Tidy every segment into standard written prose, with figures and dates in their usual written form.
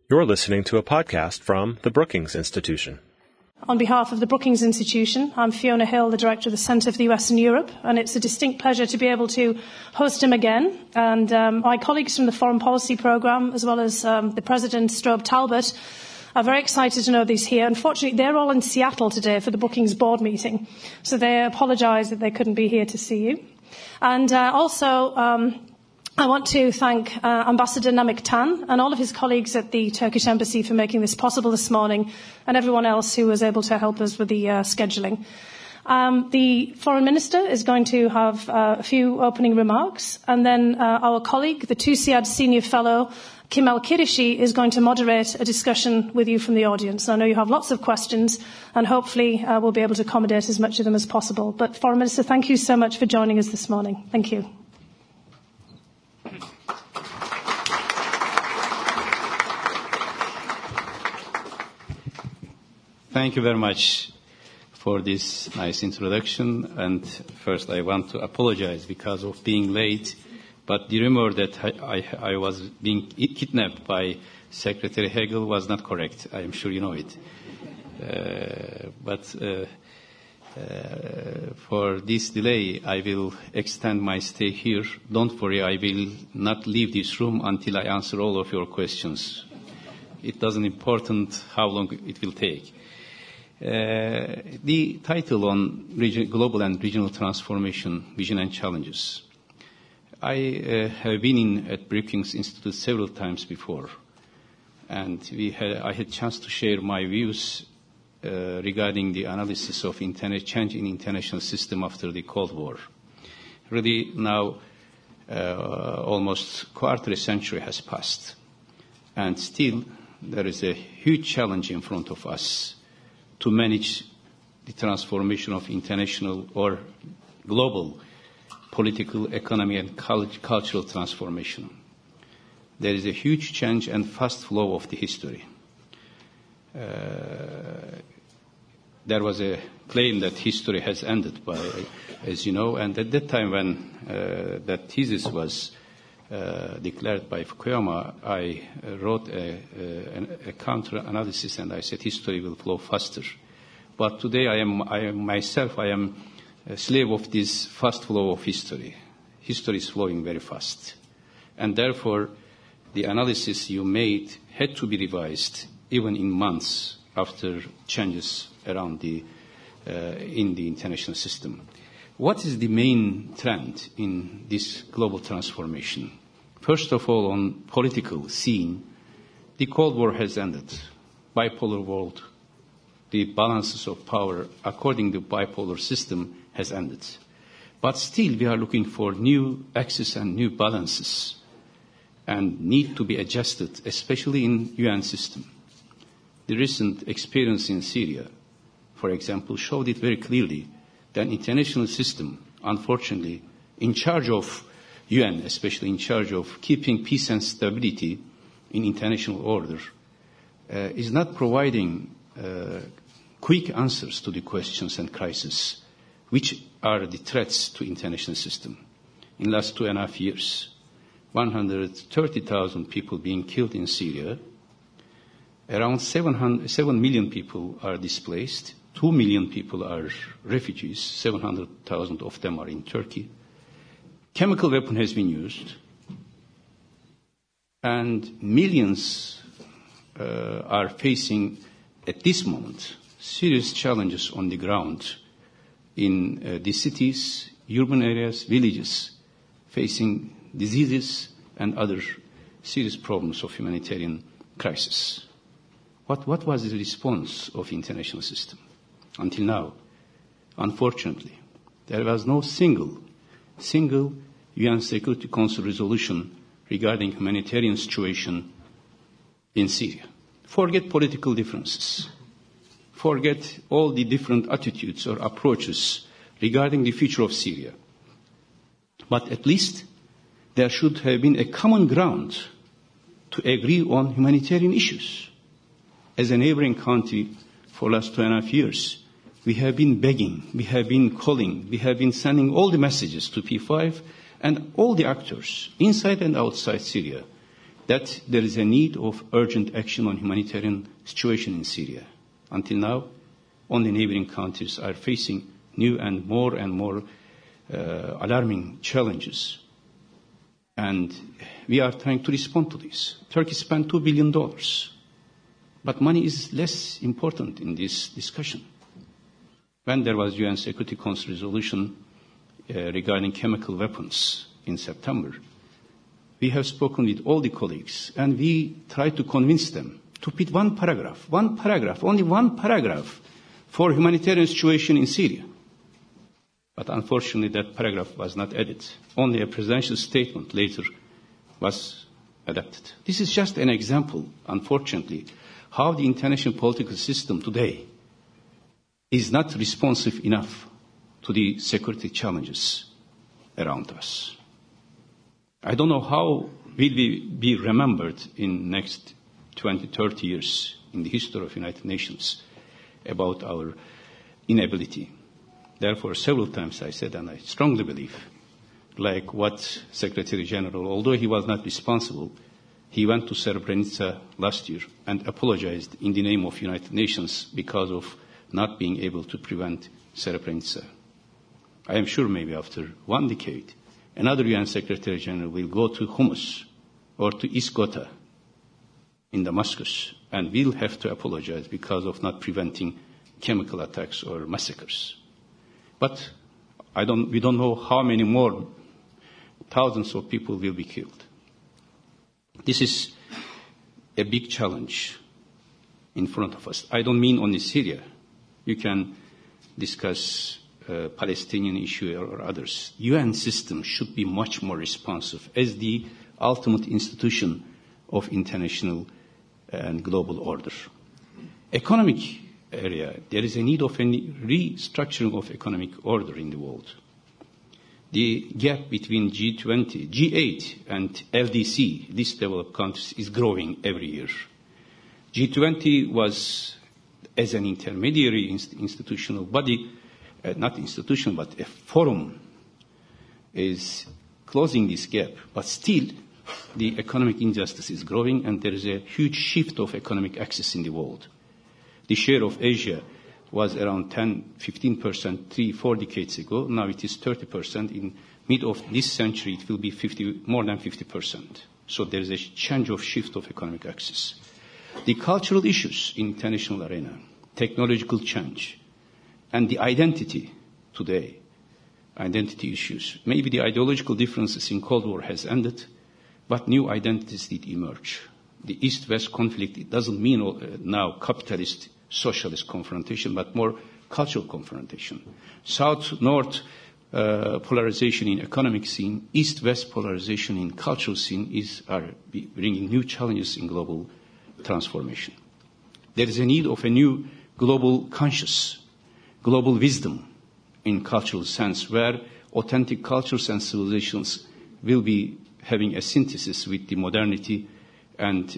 You're listening to a podcast from the Brookings Institution. On behalf of the Brookings Institution, I'm Fiona Hill, the Director of the Centre for the US and Europe, and it's a distinct pleasure to be able to host him again. And my colleagues from the Foreign Policy Programme, as well as the President, Strobe Talbot, are very excited to know that he's here. Unfortunately, they're all in Seattle today for the Brookings board meeting, so they apologise that they couldn't be here to see you. And I want to thank Ambassador Namik Tan and all of his colleagues at the Turkish Embassy for making this possible this morning, and everyone else who was able to help us with the scheduling. The Foreign Minister is going to have a few opening remarks, and then our colleague, the TUSIAD Senior Fellow, Kemal Kirishi, is going to moderate a discussion with you from the audience. I know you have lots of questions, and hopefully we'll be able to accommodate as much of them as possible. But Foreign Minister, thank you so much for joining us this morning. Thank you. Thank you very much for this nice introduction. And first, I want to apologize because of being late. But the rumor that I was being kidnapped by Secretary Hagel was not correct. I am sure you know it. But for this delay, I will extend my stay here. Don't worry, I will not leave this room until I answer all of your questions. It doesn't important how long it will take. The title on Global and Regional Transformation, Vision and Challenges. I have been at Brookings Institute several times before, and I had a chance to share my views regarding the analysis of change in international system after the Cold War. Really now, almost quarter century has passed, and still there is a huge challenge in front of us to manage the transformation of international or global political, economy, and cultural transformation. There is a huge change and fast flow of the history. There was a claim that history has ended, as you know, and at that time when that thesis was declared by Fukuyama, I wrote a counter-analysis, and I said history will flow faster. But today I am a slave of this fast flow of history. History is flowing very fast. And therefore, the analysis you made had to be revised even in months after changes around in the international system. What is the main trend in this global transformation? First of all, on political scene, the Cold War has ended. Bipolar world, the balances of power according to bipolar system has ended. But still we are looking for new axes and new balances and need to be adjusted, especially in UN system. The recent experience in Syria, for example, showed it very clearly that international system, unfortunately, in charge of UN, especially in charge of keeping peace and stability in international order, is not providing quick answers to the questions and crises, which are the threats to international system. In the last 2.5 years, 130,000 people being killed in Syria, around 7 million people are displaced, 2 million people are refugees, 700,000 of them are in Turkey. Chemical weapon has been used, and millions are facing, at this moment, serious challenges on the ground in the cities, urban areas, villages, facing diseases and other serious problems of humanitarian crisis. What was the response of the international system? Until now, unfortunately, there was no single UN Security Council resolution regarding humanitarian situation in Syria. Forget political differences. Forget all the different attitudes or approaches regarding the future of Syria. But at least there should have been a common ground to agree on humanitarian issues. As a neighboring country for the last 2.5 years, we have been begging, we have been calling, we have been sending all the messages to P5 and all the actors inside and outside Syria that there is a need of urgent action on humanitarian situation in Syria. Until now, only neighboring countries are facing new and more alarming challenges. And we are trying to respond to this. Turkey spent $2 billion. But money is less important in this discussion. When there was UN Security Council resolution regarding chemical weapons in September, we have spoken with all the colleagues, and we tried to convince them to put only one paragraph for humanitarian situation in Syria. But unfortunately, that paragraph was not added. Only a presidential statement later was adopted. This is just an example, unfortunately, how the international political system today is not responsive enough to the security challenges around us. I don't know how will we be remembered in next 20, 30 years in the history of United Nations about our inability. Therefore, several times I said, and I strongly believe, like what Secretary General, although he was not responsible, he went to Srebrenica last year and apologized in the name of United Nations because of not being able to prevent Srebrenica. I am sure maybe after 1 decade, another UN Secretary General will go to Homs or to East Ghouta in Damascus and will have to apologize because of not preventing chemical attacks or massacres. But we don't know how many more thousands of people will be killed. This is a big challenge in front of us. I don't mean only Syria. You can discuss Palestinian issue or others. UN system should be much more responsive as the ultimate institution of international and global order. Economic area, there is a need of a restructuring of economic order in the world. The gap between G20, G8 and LDC, least developed countries, is growing every year. G20 was, as an intermediary institutional body, not institutional, but a forum, is closing this gap. But still, the economic injustice is growing, and there is a huge shift of economic access in the world. The share of Asia was around 10-15% 3-4 decades ago. Now it is 30%. In mid of this century, it will be more than 50%. So there is a change of shift of economic access. The cultural issues in international arena, technological change, and the identity today, identity issues. Maybe the ideological differences in Cold War has ended, but new identities did emerge. The East-West conflict, it doesn't mean now capitalist, socialist confrontation, but more cultural confrontation. South-North polarization in economic scene, East-West polarization in cultural scene are bringing new challenges in global transformation. There is a need of a new global conscious, global wisdom in cultural sense, where authentic cultures and civilizations will be having a synthesis with the modernity and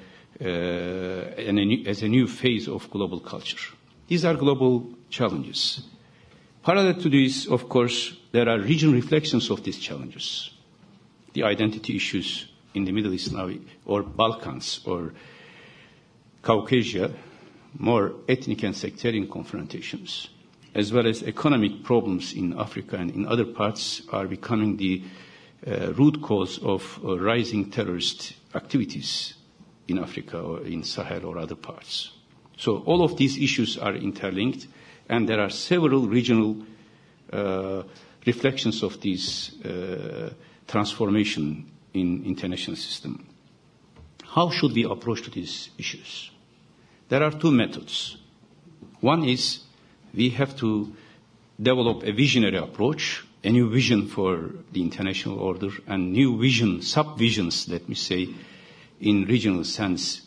as a new phase of global culture. These are global challenges. Parallel to this, of course, there are regional reflections of these challenges. The identity issues in the Middle East now, or Balkans, or Caucasia, more ethnic and sectarian confrontations, as well as economic problems in Africa and in other parts are becoming the root cause of rising terrorist activities in Africa or in Sahel or other parts. So all of these issues are interlinked, and there are several regional reflections of this transformation in international system. How should we approach to these issues? There are two methods. One is we have to develop a visionary approach, a new vision for the international order, and new vision, sub-visions, let me say, in regional sense,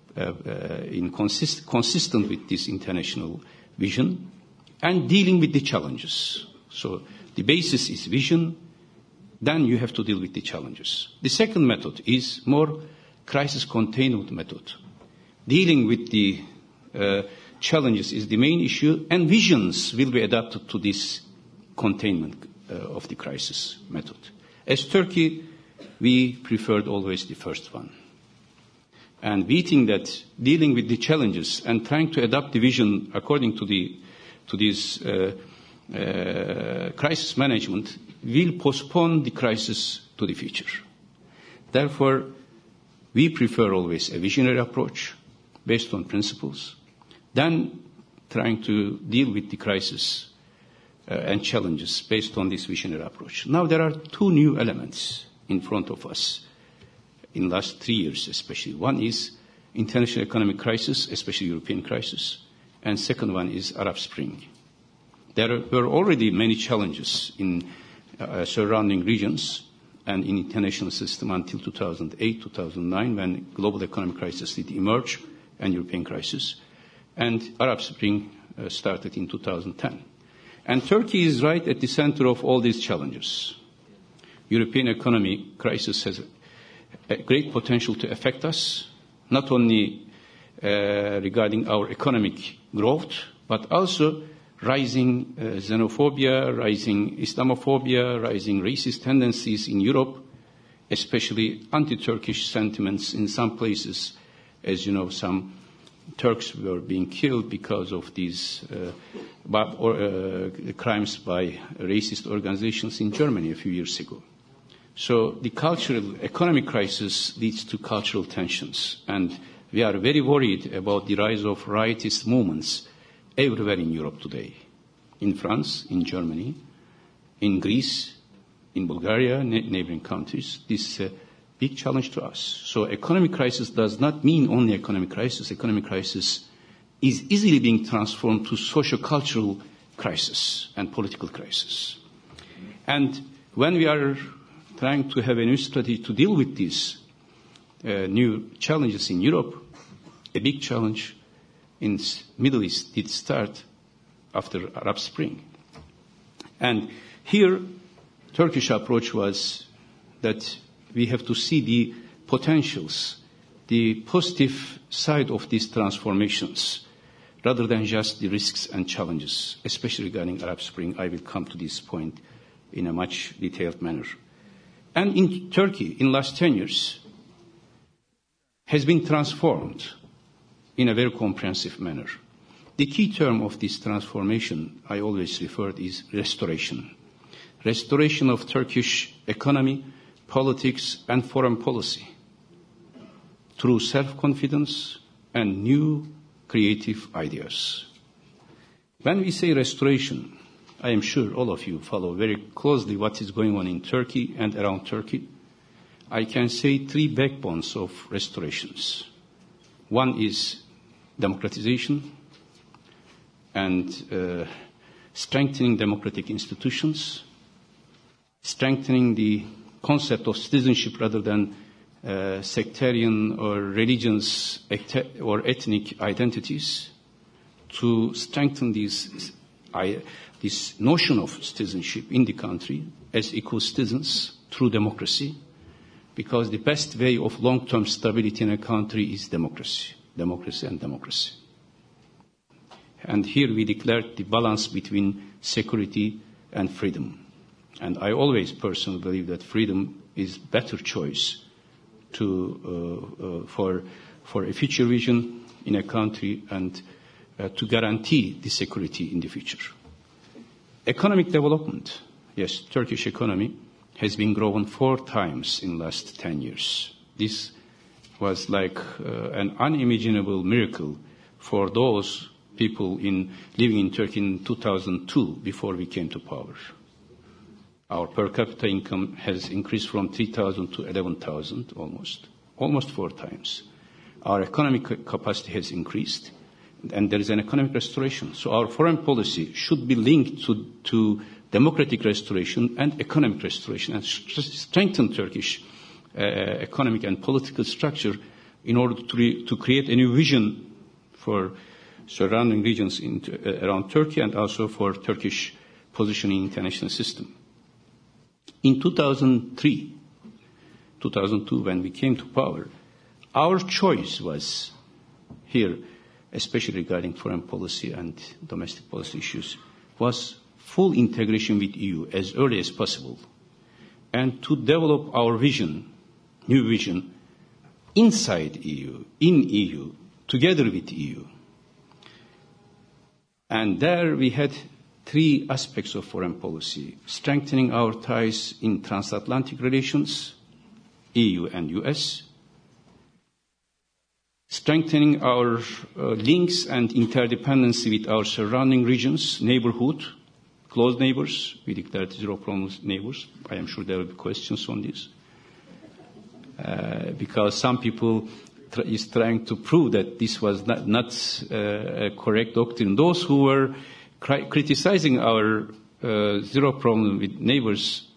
consistent with this international vision, and dealing with the challenges. So the basis is vision, then you have to deal with the challenges. The second method is more crisis containment method. Dealing with the challenges is the main issue, and visions will be adapted to this containment of the crisis method. As Turkey, we preferred always the first one. And we think that dealing with the challenges and trying to adapt the vision according to this crisis management will postpone the crisis to the future. Therefore, we prefer always a visionary approach based on principles, then trying to deal with the crisis and challenges based on this visionary approach. Now, there are two new elements in front of us in the last 3 years especially. One is international economic crisis, especially European crisis, and second one is Arab Spring. There were already many challenges in surrounding regions and in international system until 2008, 2009, when global economic crisis did emerge and European crisis, and Arab Spring started in 2010. And Turkey is right at the center of all these challenges. European economic crisis has a great potential to affect us, not only regarding our economic growth, but also rising xenophobia, rising Islamophobia, rising racist tendencies in Europe, especially anti-Turkish sentiments in some places. As you know, some Turks were being killed because of these crimes by racist organizations in Germany a few years ago. So the cultural economic crisis leads to cultural tensions, and we are very worried about the rise of riotous movements everywhere in Europe today. In France, in Germany, in Greece, in Bulgaria, neighboring countries. This is a big challenge to us. So economic crisis does not mean only economic crisis. Economic crisis is easily being transformed to socio-cultural crisis and political crisis. And when we are trying to have a new strategy to deal with these new challenges in Europe, a big challenge in the Middle East did start after Arab Spring. And here, Turkish approach was that we have to see the potentials, the positive side of these transformations, rather than just the risks and challenges, especially regarding Arab Spring. I will come to this point in a much detailed manner. And in Turkey, in the last 10 years, has been transformed in a very comprehensive manner. The key term of this transformation I always referred is restoration. Restoration of Turkish economy, politics, and foreign policy through self-confidence and new creative ideas. When we say restoration, I am sure all of you follow very closely what is going on in Turkey and around Turkey. I can say three backbones of restorations. One is democratization and strengthening democratic institutions, strengthening the concept of citizenship rather than sectarian or religious or ethnic identities, to strengthen this notion of citizenship in the country as equal citizens through democracy, because the best way of long-term stability in a country is democracy, democracy and democracy. And here we declared the balance between security and freedom. And I always personally believe that freedom is better choice for a future vision in a country and to guarantee the security in the future. Economic development. Yes, Turkish economy has been grown 4 times in the last 10 years. This was like an unimaginable miracle for those people living in Turkey in 2002 before we came to power. Our per capita income has increased from 3,000 to 11,000 almost 4 times. Our economic capacity has increased, and there is an economic restoration. So our foreign policy should be linked to democratic restoration and economic restoration, and strengthen Turkish economic and political structure in order to create a new vision for surrounding regions around Turkey and also for Turkish position in international system. In 2002, when we came to power, our choice was here, especially regarding foreign policy and domestic policy issues, was full integration with EU as early as possible, and to develop our vision, new vision, inside EU, in EU, together with EU. And there we had three aspects of foreign policy: strengthening our ties in transatlantic relations, EU and US, strengthening our links and interdependency with our surrounding regions, neighborhood, close neighbors. We declared zero problem neighbors. I am sure there will be questions on this. Because some people is trying to prove that this was not a correct doctrine. Those who were criticizing our zero problem with neighbors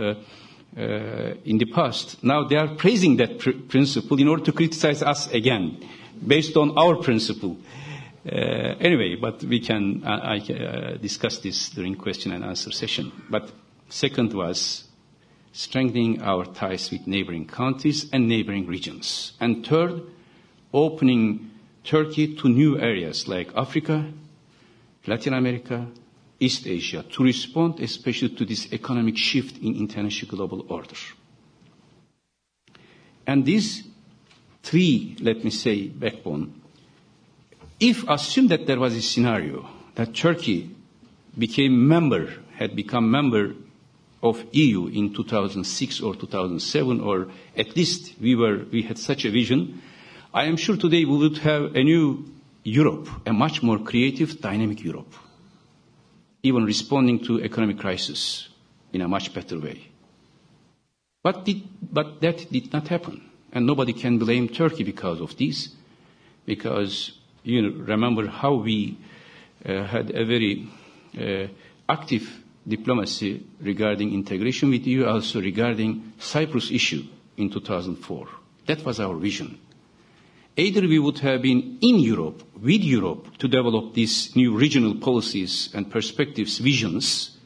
in the past, now they are praising that principle in order to criticize us again, based on our principle. Anyway, but we can discuss this during question and answer session. But second was strengthening our ties with neighboring countries and neighboring regions. And third, opening Turkey to new areas like Africa, Latin America, East Asia, to respond especially to this economic shift in international global order. And these three, let me say, backbone, if assume that there was a scenario that Turkey had become member of EU in 2006 or 2007, or at least we had such a vision, I am sure today we would have a new Europe, a much more creative, dynamic Europe, even responding to economic crisis in a much better way. But that did not happen, and nobody can blame Turkey because of this, because you remember how we had a very active diplomacy regarding integration with EU, also regarding Cyprus issue in 2004. That was our vision. Either we would have been in Europe, with Europe, to develop these new regional policies and perspectives, visions,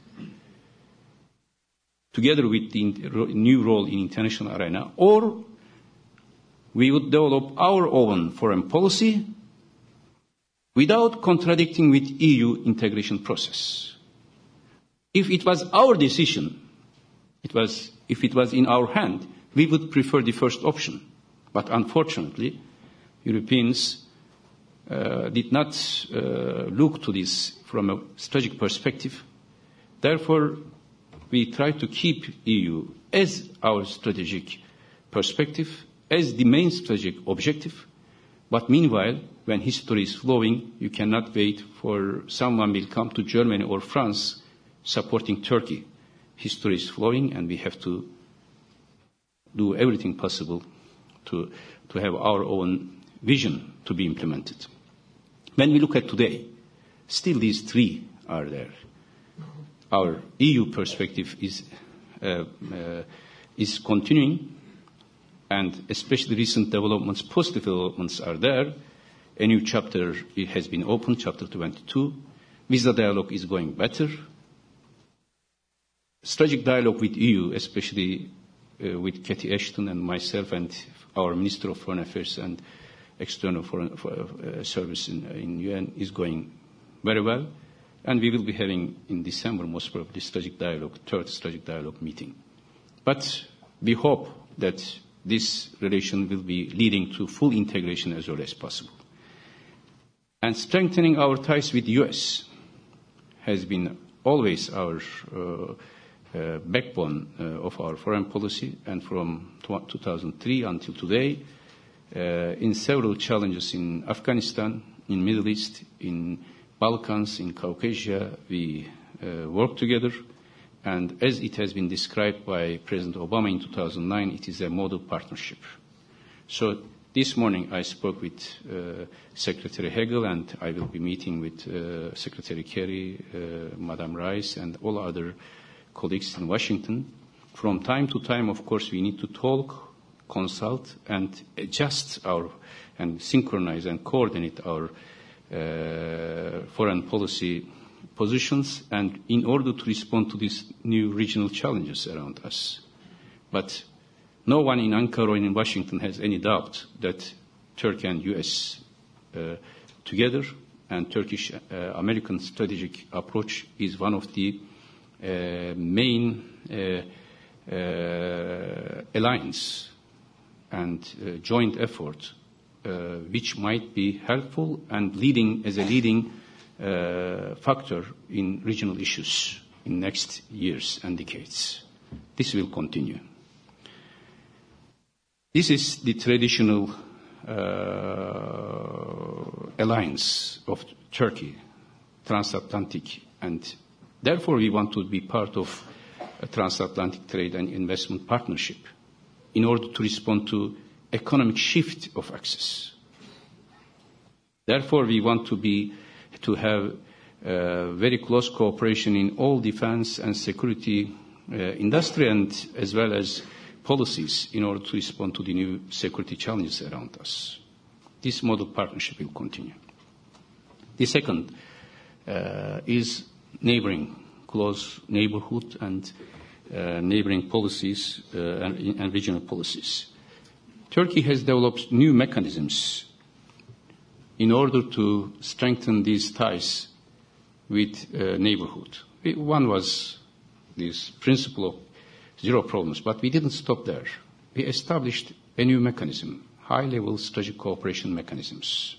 together with the new role in international arena, or we would develop our own foreign policy without contradicting with EU integration process. If it was our decision, if it was in our hand, we would prefer the first option. But unfortunately, Europeans did not look to this from a strategic perspective. Therefore, we try to keep EU as our strategic perspective, as the main strategic objective. But meanwhile, when history is flowing, you cannot wait for someone will come to Germany or France supporting Turkey. History is flowing, and we have to do everything possible to have our own vision to be implemented. When we look at today, still these three are there. Our EU perspective is continuing, and especially recent developments, positive developments are there. A new chapter has been opened, chapter 22. Visa dialogue is going better. Strategic dialogue with EU, especially with Cathy Ashton and myself and our Minister of Foreign Affairs and External Foreign Service in UN, is going very well. And we will be having in December, most probably, third strategic dialogue meeting. But we hope that this relation will be leading to full integration as early as possible. And strengthening our ties with the US has been always our backbone of our foreign policy, and from 2003 until today, in several challenges in Afghanistan, in Middle East, in Balkans, in Caucasia, we work together. And as it has been described by President Obama in 2009, it is a model partnership. So this morning I spoke with Secretary Hagel, and I will be meeting with Secretary Kerry, Madam Rice, and all other colleagues in Washington. From time to time, of course, we need to talk, consult, and adjust and synchronize and coordinate our foreign policy positions, and in order to respond to these new regional challenges around us. But no one in Ankara or in Washington has any doubt that Turkey and US together, and Turkish-American strategic approach is one of the main alliance and joint effort, which might be helpful and leading factor in regional issues in next years and decades. This will continue. This is the traditional alliance of Turkey, transatlantic, and therefore we want to be part of a transatlantic trade and investment partnership in order to respond to economic shift of access. Therefore, we want to have very close cooperation in all defense and security industry and as well as policies in order to respond to the new security challenges around us. This model partnership will continue. The second is neighboring, close neighborhood and neighboring policies and regional policies. Turkey has developed new mechanisms in order to strengthen these ties with neighborhood. One was this principle of zero problems, but we didn't stop there. We established a new mechanism, high-level strategic cooperation mechanisms.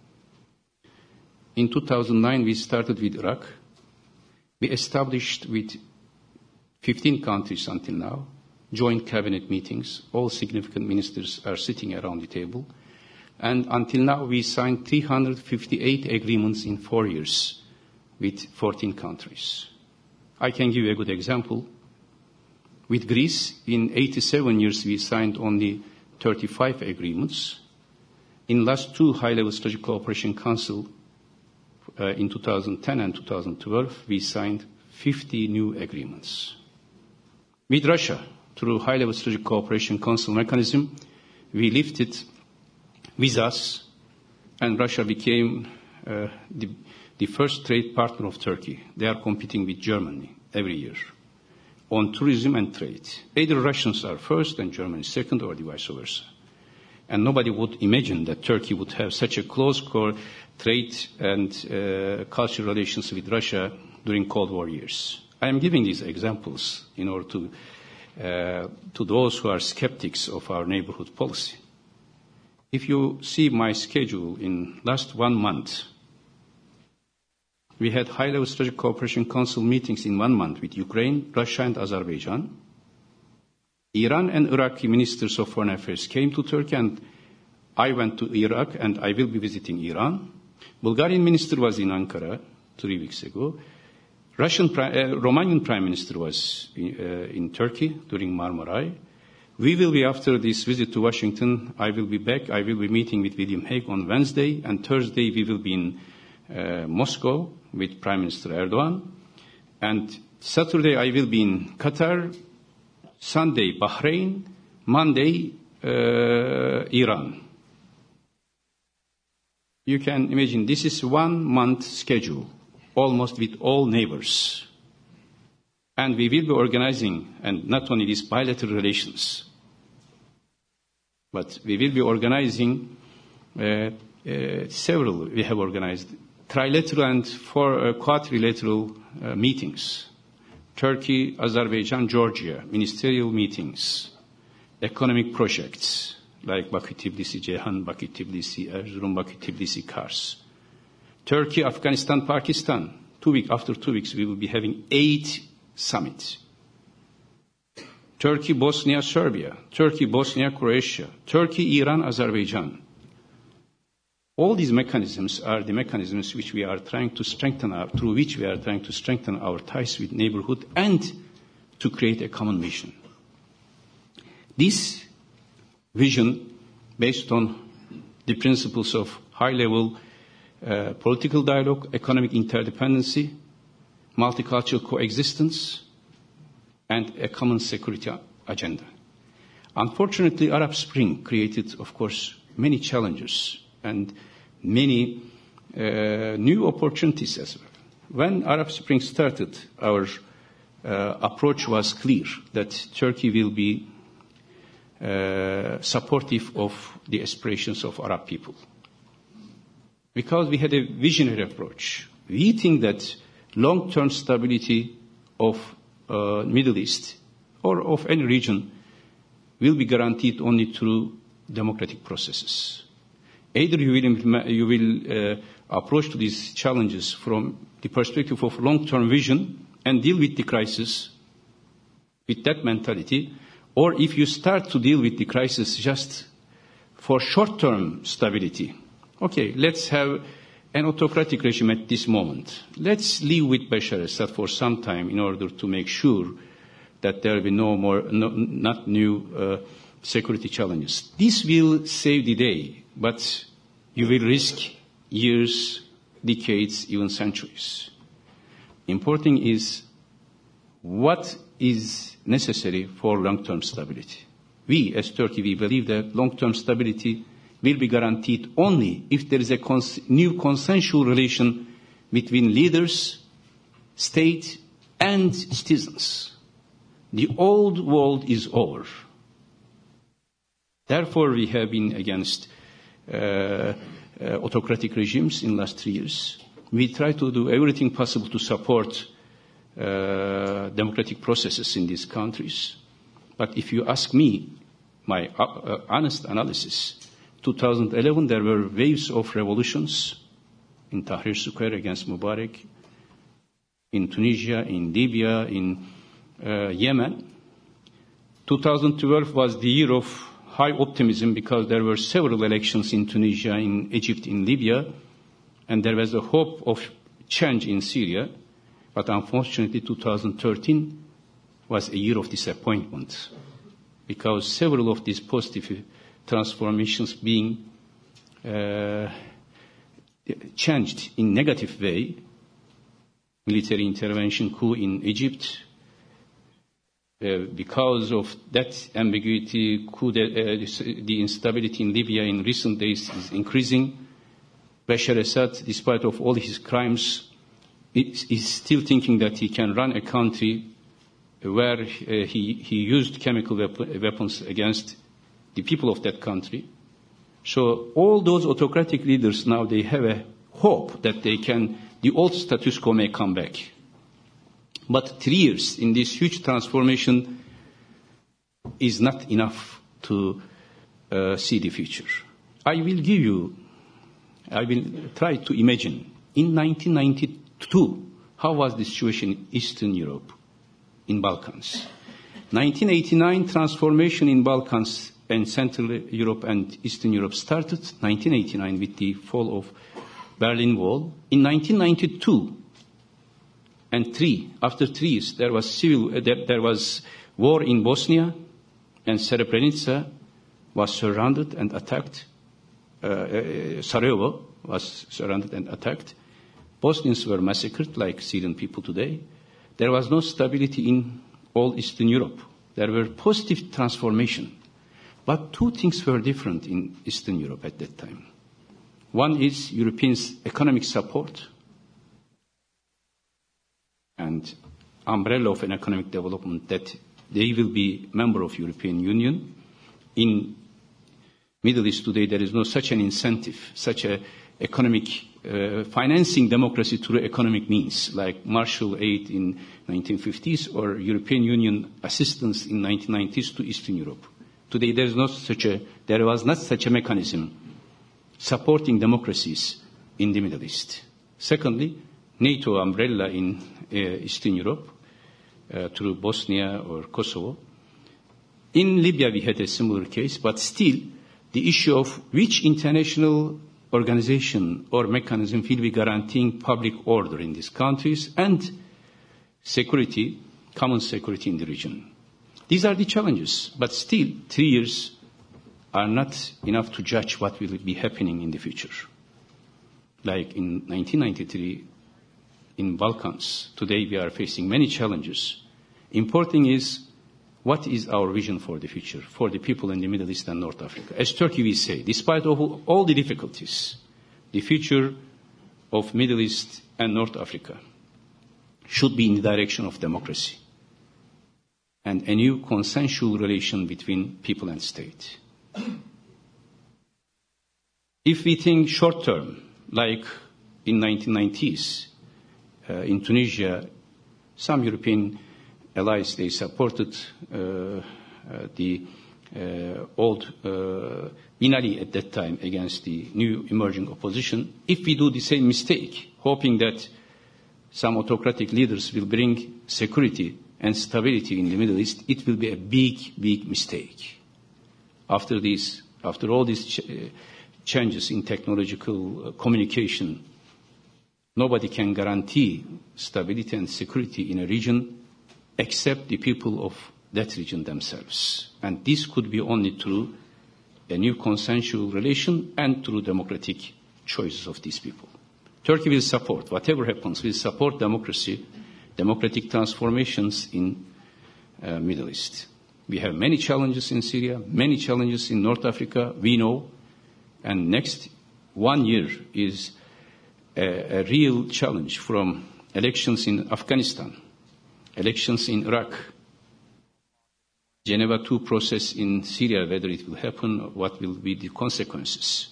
In 2009, we started with Iraq. We established with 15 countries until now, joint cabinet meetings. All significant ministers are sitting around the table. And until now, we signed 358 agreements in 4 years with 14 countries. I can give you a good example. With Greece, in 87 years, we signed only 35 agreements. In last two high-level strategic cooperation council, in 2010 and 2012, we signed 50 new agreements. With Russia, through high-level strategic cooperation council mechanism, we lifted visas, and Russia became the first trade partner of Turkey. They are competing with Germany every year on tourism and trade. Either Russians are first and Germany second, or the vice versa. And nobody would imagine that Turkey would have such a close core trade and cultural relations with Russia during Cold War years. I am giving these examples in order to those who are skeptics of our neighborhood policy. If you see my schedule in last 1 month, we had high-level strategic cooperation council meetings in 1 month with Ukraine, Russia, and Azerbaijan. Iran and Iraqi ministers of foreign affairs came to Turkey, and I went to Iraq, and I will be visiting Iran. Bulgarian minister was in Ankara 3 weeks ago. Romanian prime minister was in Turkey during Marmaray. We will be, after this visit to Washington, I will be back. I will be meeting with William Hague on Wednesday, and Thursday we will be in Moscow with Prime Minister Erdogan. And Saturday I will be in Qatar, Sunday Bahrain, Monday Iran. You can imagine this is 1 month schedule, almost with all neighbors. And we will be organizing, and not only these bilateral relations, but we will be organizing several, we have organized trilateral and quadrilateral meetings. Turkey, Azerbaijan, Georgia, ministerial meetings, economic projects like Bakü-Tbilisi, Ceyhan, Bakü-Tbilisi, Erzurum, Bakü-Tbilisi, Kars. Turkey, Afghanistan, Pakistan. After 2 weeks, we will be having 8 summits. Turkey, Bosnia, Serbia. Turkey, Bosnia, Croatia. Turkey, Iran, Azerbaijan. All these mechanisms are the mechanisms which we are trying to strengthen through which we are trying to strengthen our ties with neighborhood and to create a common vision. This vision, based on the principles of high-level political dialogue, economic interdependency, multicultural coexistence, and a common security agenda. Unfortunately, Arab Spring created, of course, many challenges and many new opportunities as well. When Arab Spring started, our approach was clear that Turkey will be supportive of the aspirations of Arab people. Because we had a visionary approach. We think that long-term stability of Middle East or of any region will be guaranteed only through democratic processes. Either you will approach to these challenges from the perspective of long-term vision and deal with the crisis with that mentality, or if you start to deal with the crisis just for short-term stability. Okay, let's have an autocratic regime at this moment. Let's live with Bashar Assad for some time in order to make sure that there will be not new security challenges. This will save the day, but you will risk years, decades, even centuries. Important is what is necessary for long-term stability. We, as Turkey, we believe that long-term stability will be guaranteed only if there is a new consensual relation between leaders, state, and citizens. The old world is over. Therefore, we have been against autocratic regimes in the last 3 years. We try to do everything possible to support democratic processes in these countries. But if you ask me, my honest analysis, 2011 there were waves of revolutions in Tahrir Square against Mubarak, in Tunisia, in Libya, in Yemen. 2012 was the year of high optimism because there were several elections in Tunisia, in Egypt, in Libya, and there was a hope of change in Syria. But unfortunately, 2013 was a year of disappointment because several of these positive transformations being changed in negative way. Military intervention coup in Egypt. Because of that ambiguity, the instability in Libya in recent days is increasing. Bashar Assad, despite of all his crimes, is still thinking that he can run a country where he used chemical weapons against the people of that country. So all those autocratic leaders now, they have a hope that the old status quo may come back. But 3 years in this huge transformation is not enough to see the future. I will try to imagine in 1992, how was the situation in Eastern Europe, in Balkans? 1989 transformation in Balkans and Central Europe and Eastern Europe started 1989 with the fall of Berlin Wall. In 1992 and after 3 years, there was war in Bosnia, and Srebrenica was surrounded and attacked. Sarajevo was surrounded and attacked. Bosnians were massacred like Syrian people today. There was no stability in all Eastern Europe. There were positive transformation. But two things were different in Eastern Europe at that time. One is Europeans' economic support and umbrella of an economic development that they will be member of European Union. In Middle East today, there is no such an incentive, such a economic financing democracy through economic means, like Marshall Aid in 1950s or European Union assistance in 1990s to Eastern Europe. Today, there was not such a mechanism supporting democracies in the Middle East. Secondly, NATO umbrella in Eastern Europe through Bosnia or Kosovo. In Libya, we had a similar case, but still, the issue of which international organization or mechanism will be guaranteeing public order in these countries and security, common security in the region. These are the challenges, but still 3 years are not enough to judge what will be happening in the future. Like in 1993 in Balkans, today we are facing many challenges. Important is what is our vision for the future, for the people in the Middle East and North Africa. As Turkey, we say, despite all the difficulties, the future of Middle East and North Africa should be in the direction of democracy and a new consensual relation between people and state. If we think short term, like in 1990s, in Tunisia, some European allies, they supported the old Ben Ali at that time against the new emerging opposition, if we do the same mistake, hoping that some autocratic leaders will bring security and stability in the Middle East, it will be a big, big mistake. After all these changes in technological communication, nobody can guarantee stability and security in a region except the people of that region themselves. And this could be only through a new consensual relation and through democratic choices of these people. Turkey will support, whatever happens, will support democracy, democratic transformations in Middle East. We have many challenges in Syria, many challenges in North Africa, we know, and next 1 year is a real challenge, from elections in Afghanistan, elections in Iraq, Geneva II process in Syria, whether it will happen, what will be the consequences.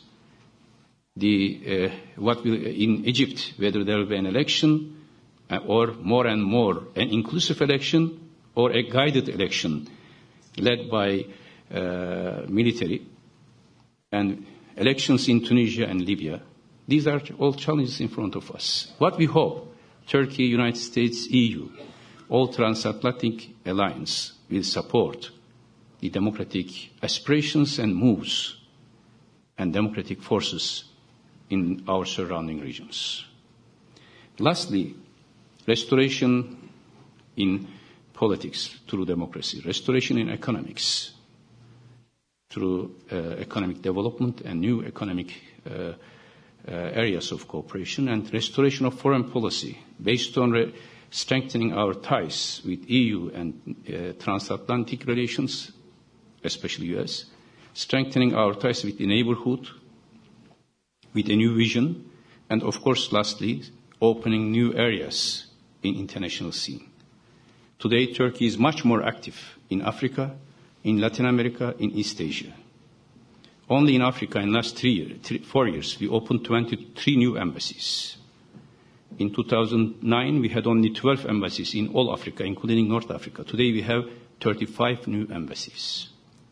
What will in Egypt, whether there will be an election or more and more an inclusive election or a guided election led by military, and elections in Tunisia and Libya. These are all challenges in front of us. What we hope, Turkey, United States, EU, all transatlantic alliance will support the democratic aspirations and moves and democratic forces in our surrounding regions. Lastly, restoration in politics through democracy, restoration in economics through economic development and new economic areas of cooperation, and restoration of foreign policy based on strengthening our ties with EU and transatlantic relations, especially US, strengthening our ties with the neighborhood with a new vision, and of course, lastly, opening new areas in international scene. Today, Turkey is much more active in Africa, in Latin America, in East Asia. Only in Africa, in the last 4 years, we opened 23 new embassies. In 2009, we had only 12 embassies in all Africa, including North Africa. Today, we have 35 new embassies.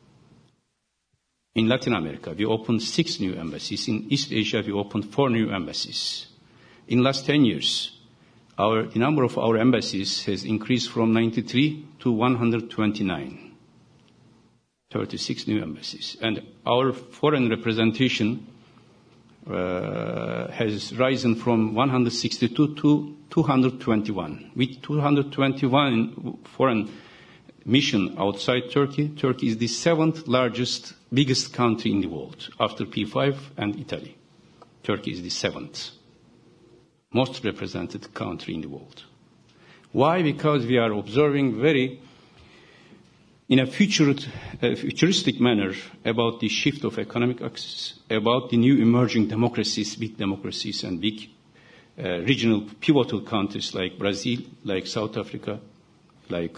In Latin America, we opened 6 new embassies. In East Asia, we opened 4 new embassies. In the last 10 years, the number of our embassies has increased from 93 to 129, 36 new embassies. And our foreign representation has risen from 162 to 221. With 221 foreign mission outside Turkey, Turkey is the 7th largest, biggest country in the world, after P5 and Italy. Turkey is the 7th most represented country in the world. Why? Because we are observing in a futuristic manner about the shift of economic access, about the new emerging democracies, big democracies and big regional pivotal countries like Brazil, like South Africa, like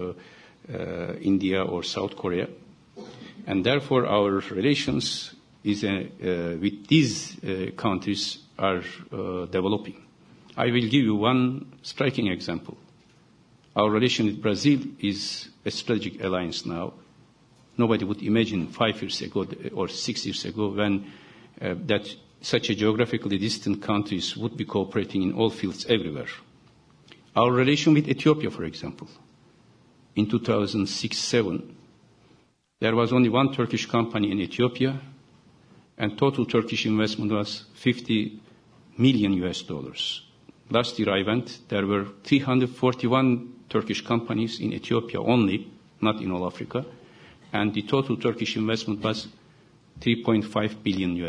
India or South Korea. And therefore our relations with these countries are developing. I will give you one striking example. Our relation with Brazil is a strategic alliance now. Nobody would imagine 5 years ago or 6 years ago when that such a geographically distant countries would be cooperating in all fields everywhere. Our relation with Ethiopia, for example, in 2006-07, there was only one Turkish company in Ethiopia, and total Turkish investment was $50 million. Last year I went, there were 341 Turkish companies in Ethiopia only, not in all Africa, and the total Turkish investment was $3.5 billion.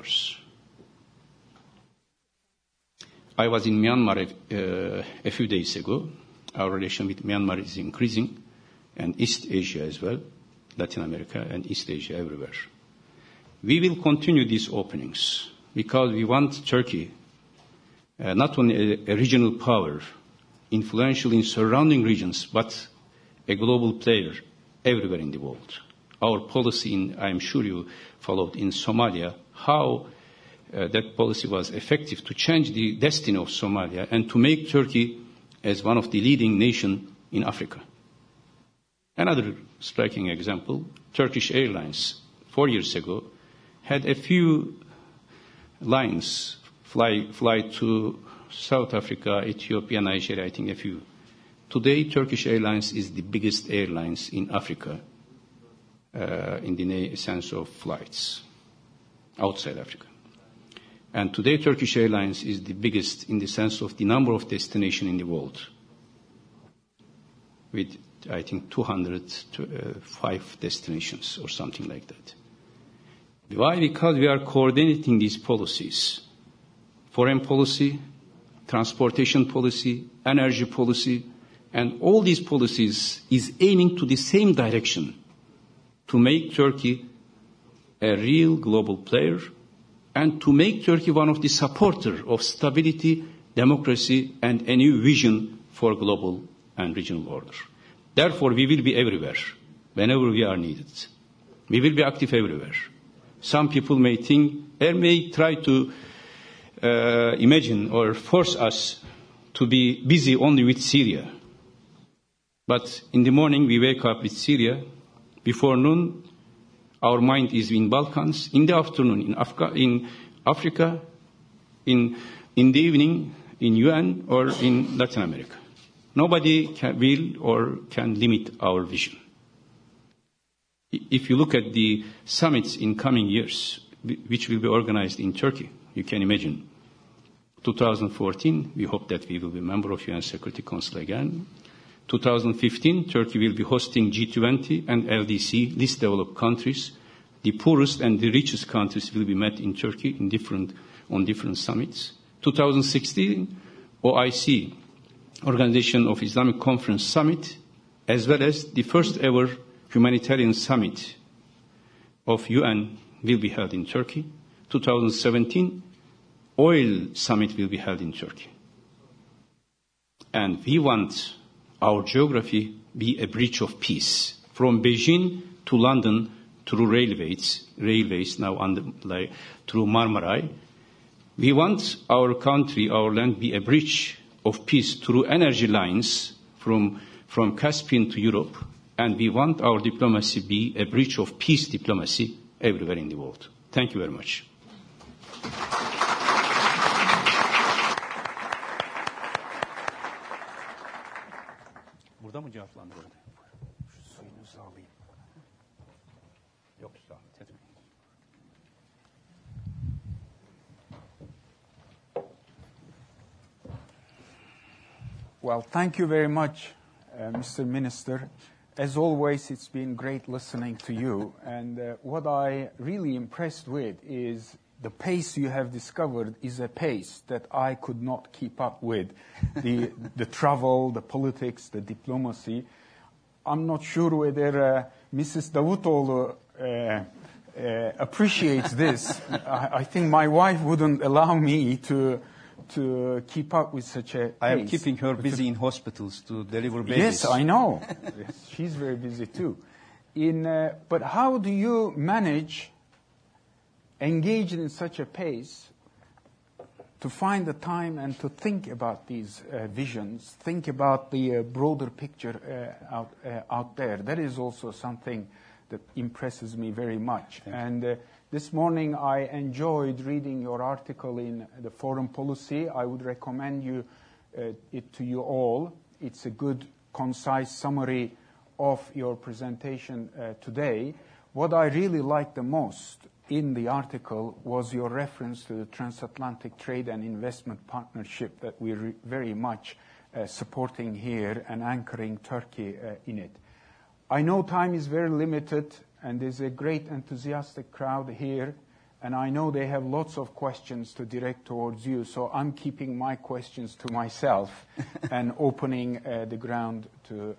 I was in Myanmar a few days ago. Our relation with Myanmar is increasing, and East Asia as well, Latin America and East Asia everywhere. We will continue these openings because we want Turkey not only a regional power, influential in surrounding regions, but a global player everywhere in the world. Our policy, I am sure you followed in Somalia, how that policy was effective to change the destiny of Somalia and to make Turkey as one of the leading nations in Africa. Another striking example, Turkish Airlines, 4 years ago, had a few lines fly to South Africa, Ethiopia, Nigeria, I think a few. Today, Turkish Airlines is the biggest airlines in Africa in the sense of flights outside Africa. And today, Turkish Airlines is the biggest in the sense of the number of destinations in the world, with, I think, 205 destinations or something like that. Why? Because we are coordinating these policies, foreign policy, transportation policy, energy policy, and all these policies is aiming to the same direction, to make Turkey a real global player and to make Turkey one of the supporters of stability, democracy, and a new vision for global and regional order. Therefore, we will be everywhere, whenever we are needed. We will be active everywhere. Some people may try to imagine or force us to be busy only with Syria. But in the morning, we wake up with Syria. Before noon, our mind is in Balkans. In the afternoon, in Africa. In the evening, in UN or in Latin America. Nobody will or can limit our vision. If you look at the summits in coming years, which will be organized in Turkey, you can imagine. 2014, we hope that we will be a member of UN Security Council again. 2015, Turkey will be hosting G20 and LDC, least developed countries. The poorest and the richest countries will be met in Turkey on different summits. 2016, OIC, Organization of Islamic Conference Summit, as well as the first ever humanitarian summit of UN will be held in Turkey. 2017, oil summit will be held in Turkey. And we want our geography be a bridge of peace. From Beijing to London through railways now through Marmaray. We want our country, our land, be a bridge of peace through energy lines from Caspian to Europe. And we want our diplomacy be a bridge of peace diplomacy everywhere in the world. Thank you very much. Burada mı cevaplandırıldı? Şu suyunuzu alayım. Yok, zahmet etmeyin. Well, thank you very much, Mr. Minister. As always, it's been great listening to you. And what I really impressed with is the pace you have discovered is a pace that I could not keep up with. The travel, the politics, the diplomacy. I'm not sure whether Mrs. Davutoğlu appreciates this. I think my wife wouldn't allow me to keep up with such a pace. I am keeping her busy in hospitals to deliver babies. Yes, I know. Yes, she's very busy too. But how do you manage engaged in such a pace to find the time and to think about these visions, think about the broader picture out there? That is also something that impresses me very much. And this morning I enjoyed reading your article in the Foreign Policy. I would recommend it to you all. It's a good, concise summary of your presentation today. What I really liked the most in the article was your reference to the transatlantic trade and investment partnership that we're very much supporting here and anchoring Turkey in it. I know time is very limited and there's a great enthusiastic crowd here, and I know they have lots of questions to direct towards you, so I'm keeping my questions to myself and opening the ground to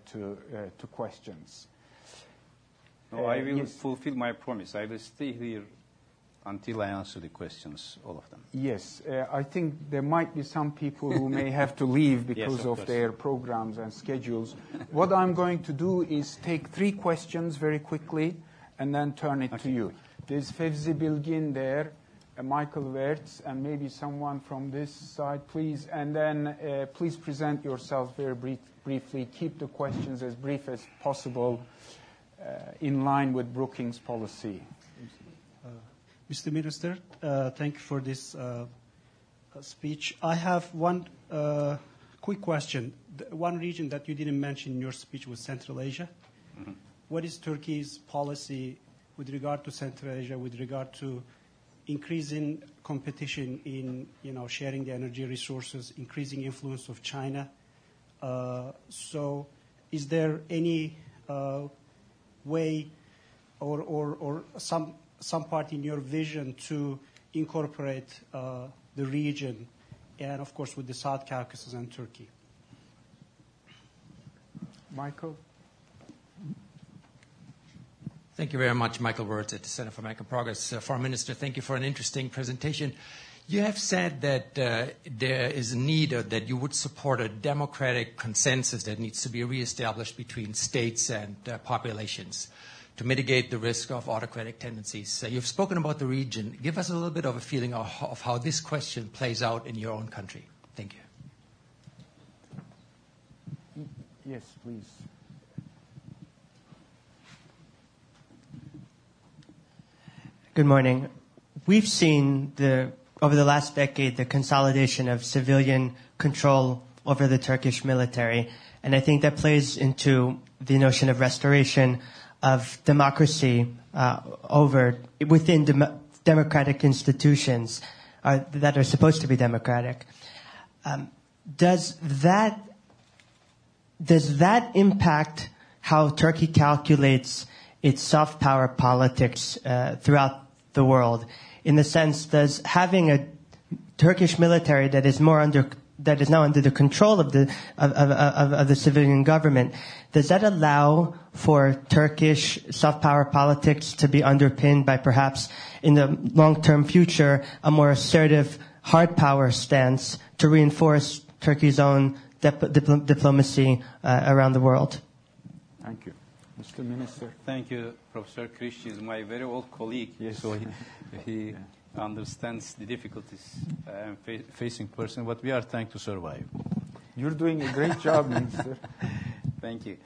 questions. No, I will fulfill my promise. I will stay here until I answer the questions, all of them. Yes, I think there might be some people who may have to leave because of their programs and schedules. What I'm going to do is take 3 questions very quickly and then turn it to you. There's Fevzi Bilgin there, Michael Wertz, and maybe someone from this side, please. And then please present yourself very briefly. Keep the questions as brief as possible in line with Brookings policy. Mr. Minister, thank you for this speech. I have one quick question. One region that you didn't mention in your speech was Central Asia. Mm-hmm. What is Turkey's policy with regard to Central Asia, with regard to increasing competition in, sharing the energy resources, increasing influence of China? So is there any way or some part in your vision to incorporate the region, and of course with the South Caucasus and Turkey? Michael? Thank you very much, Michael Wirtz at the Center for American Progress. Foreign Minister, thank you for an interesting presentation. You have said that there is a need, or that you would support a democratic consensus that needs to be reestablished between states and populations to mitigate the risk of autocratic tendencies. You've spoken about the region. Give us a little bit of a feeling of how this question plays out in your own country. Thank you. Yes, please. Good morning. We've seen over the last decade the consolidation of civilian control over the Turkish military, and I think that plays into the notion of restoration of democracy within democratic institutions that are supposed to be democratic. Does that impact how Turkey calculates its soft power politics throughout the world? In the sense, does having a Turkish military that is now under the control of the civilian government, does that allow for Turkish soft power politics to be underpinned by perhaps in the long-term future a more assertive hard power stance to reinforce Turkey's own diplomacy around the world? Thank you. Mr. Minister. Thank you, Professor Krishti is my very old colleague, yes. So he understands the difficulties I'm facing personally, but we are trying to survive. You're doing a great job, Minister. Thank you.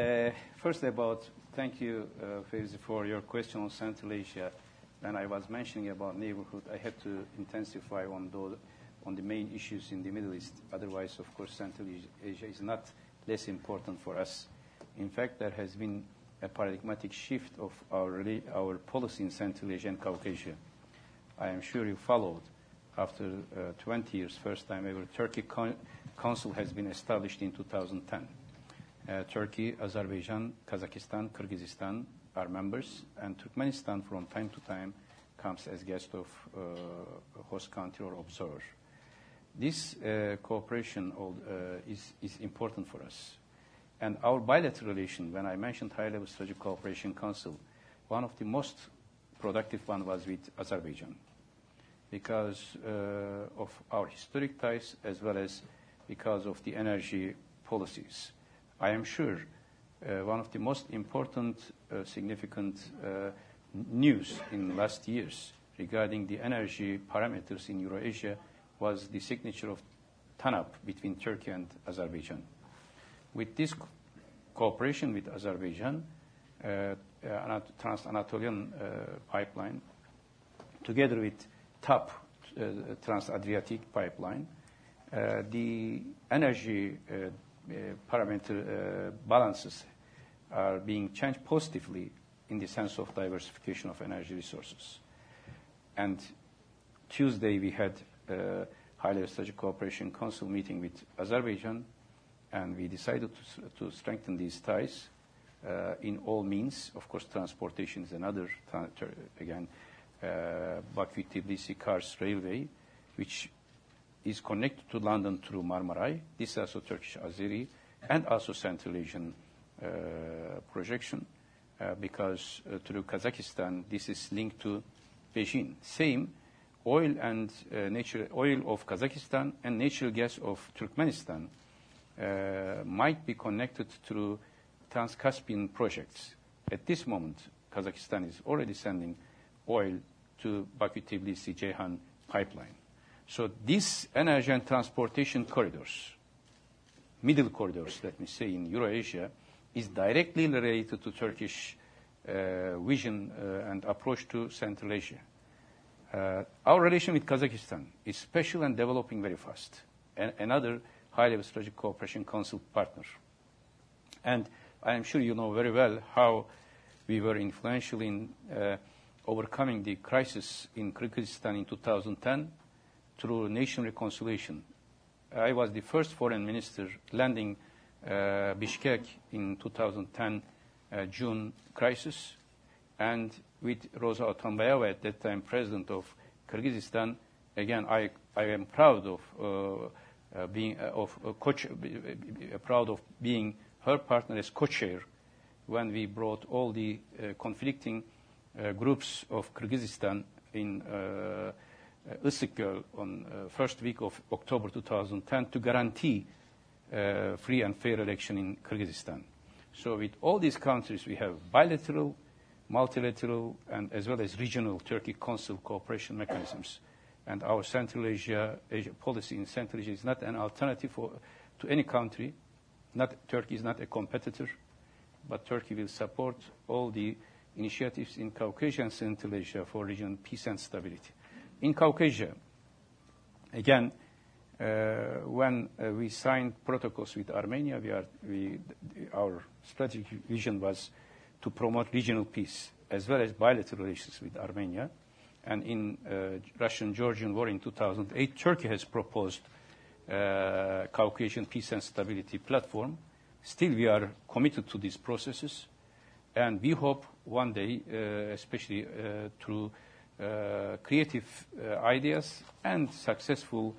Thank you, Faizi, for your question on Central Asia. When I was mentioning about neighborhood, I had to intensify on the main issues in the Middle East. Otherwise, of course, Central Asia is not less important for us. In fact, there has been a paradigmatic shift of our policy in Central Asia and Caucasia. I am sure you followed. After 20 years, first time ever, Turkey Council has been established in 2010. Turkey, Azerbaijan, Kazakhstan, Kyrgyzstan are members, and Turkmenistan from time to time comes as guest of host country or observer. This cooperation is important for us. And our bilateral relation, when I mentioned high-level strategic cooperation council, one of the most productive one was with Azerbaijan because of our historic ties as well as because of the energy policies. I am sure one of the most important, significant news in last years regarding the energy parameters in Eurasia was the signature of TANAP between Turkey and Azerbaijan. With this cooperation with Azerbaijan, Trans-Anatolian pipeline, together with TAP, Trans-Adriatic pipeline, the energy parameter balances are being changed positively in the sense of diversification of energy resources. And Tuesday we had a high-level strategic cooperation council meeting with Azerbaijan, and we decided to strengthen these ties in all means. Of course, transportation is another, Baku-Tbilisi-Kars railway, which is connected to London through Marmaray. This is also Turkish-Azeri, and also Central Asian projection, because through Kazakhstan, this is linked to Beijing. Same oil and oil of Kazakhstan and natural gas of Turkmenistan might be connected through Trans-Caspian projects. At this moment, Kazakhstan is already sending oil to Baku-Tbilisi-Ceyhan pipeline. So these energy and transportation corridors, middle corridors, let me say, in Eurasia, is directly related to Turkish vision and approach to Central Asia. Our relation with Kazakhstan is special and developing very fast. Another high-level strategic cooperation council partner. And I am sure you know very well how we were influential in overcoming the crisis in Kyrgyzstan in 2010 through nation reconciliation. I was the first foreign minister landing Bishkek in 2010 June crisis, and with Rosa Otunbayeva, at that time president of Kyrgyzstan, again I am proud of being her partner as co-chair when we brought all the conflicting groups of Kyrgyzstan in Istiklal on first week of October 2010 to guarantee free and fair election in Kyrgyzstan. So with all these countries, we have bilateral, multilateral, and as well as regional Turkey Council cooperation mechanisms. And our Central Asia policy in Central Asia is not an alternative to any country. Turkey is not a competitor, but Turkey will support all the initiatives in Caucasia and Central Asia for regional peace and stability. In Caucasia, again, when we signed protocols with Armenia, our strategic vision was to promote regional peace as well as bilateral relations with Armenia. And in Russian-Georgian war in 2008, Turkey has proposed Caucasian peace and stability platform. Still, we are committed to these processes, and we hope one day, especially through creative ideas and successful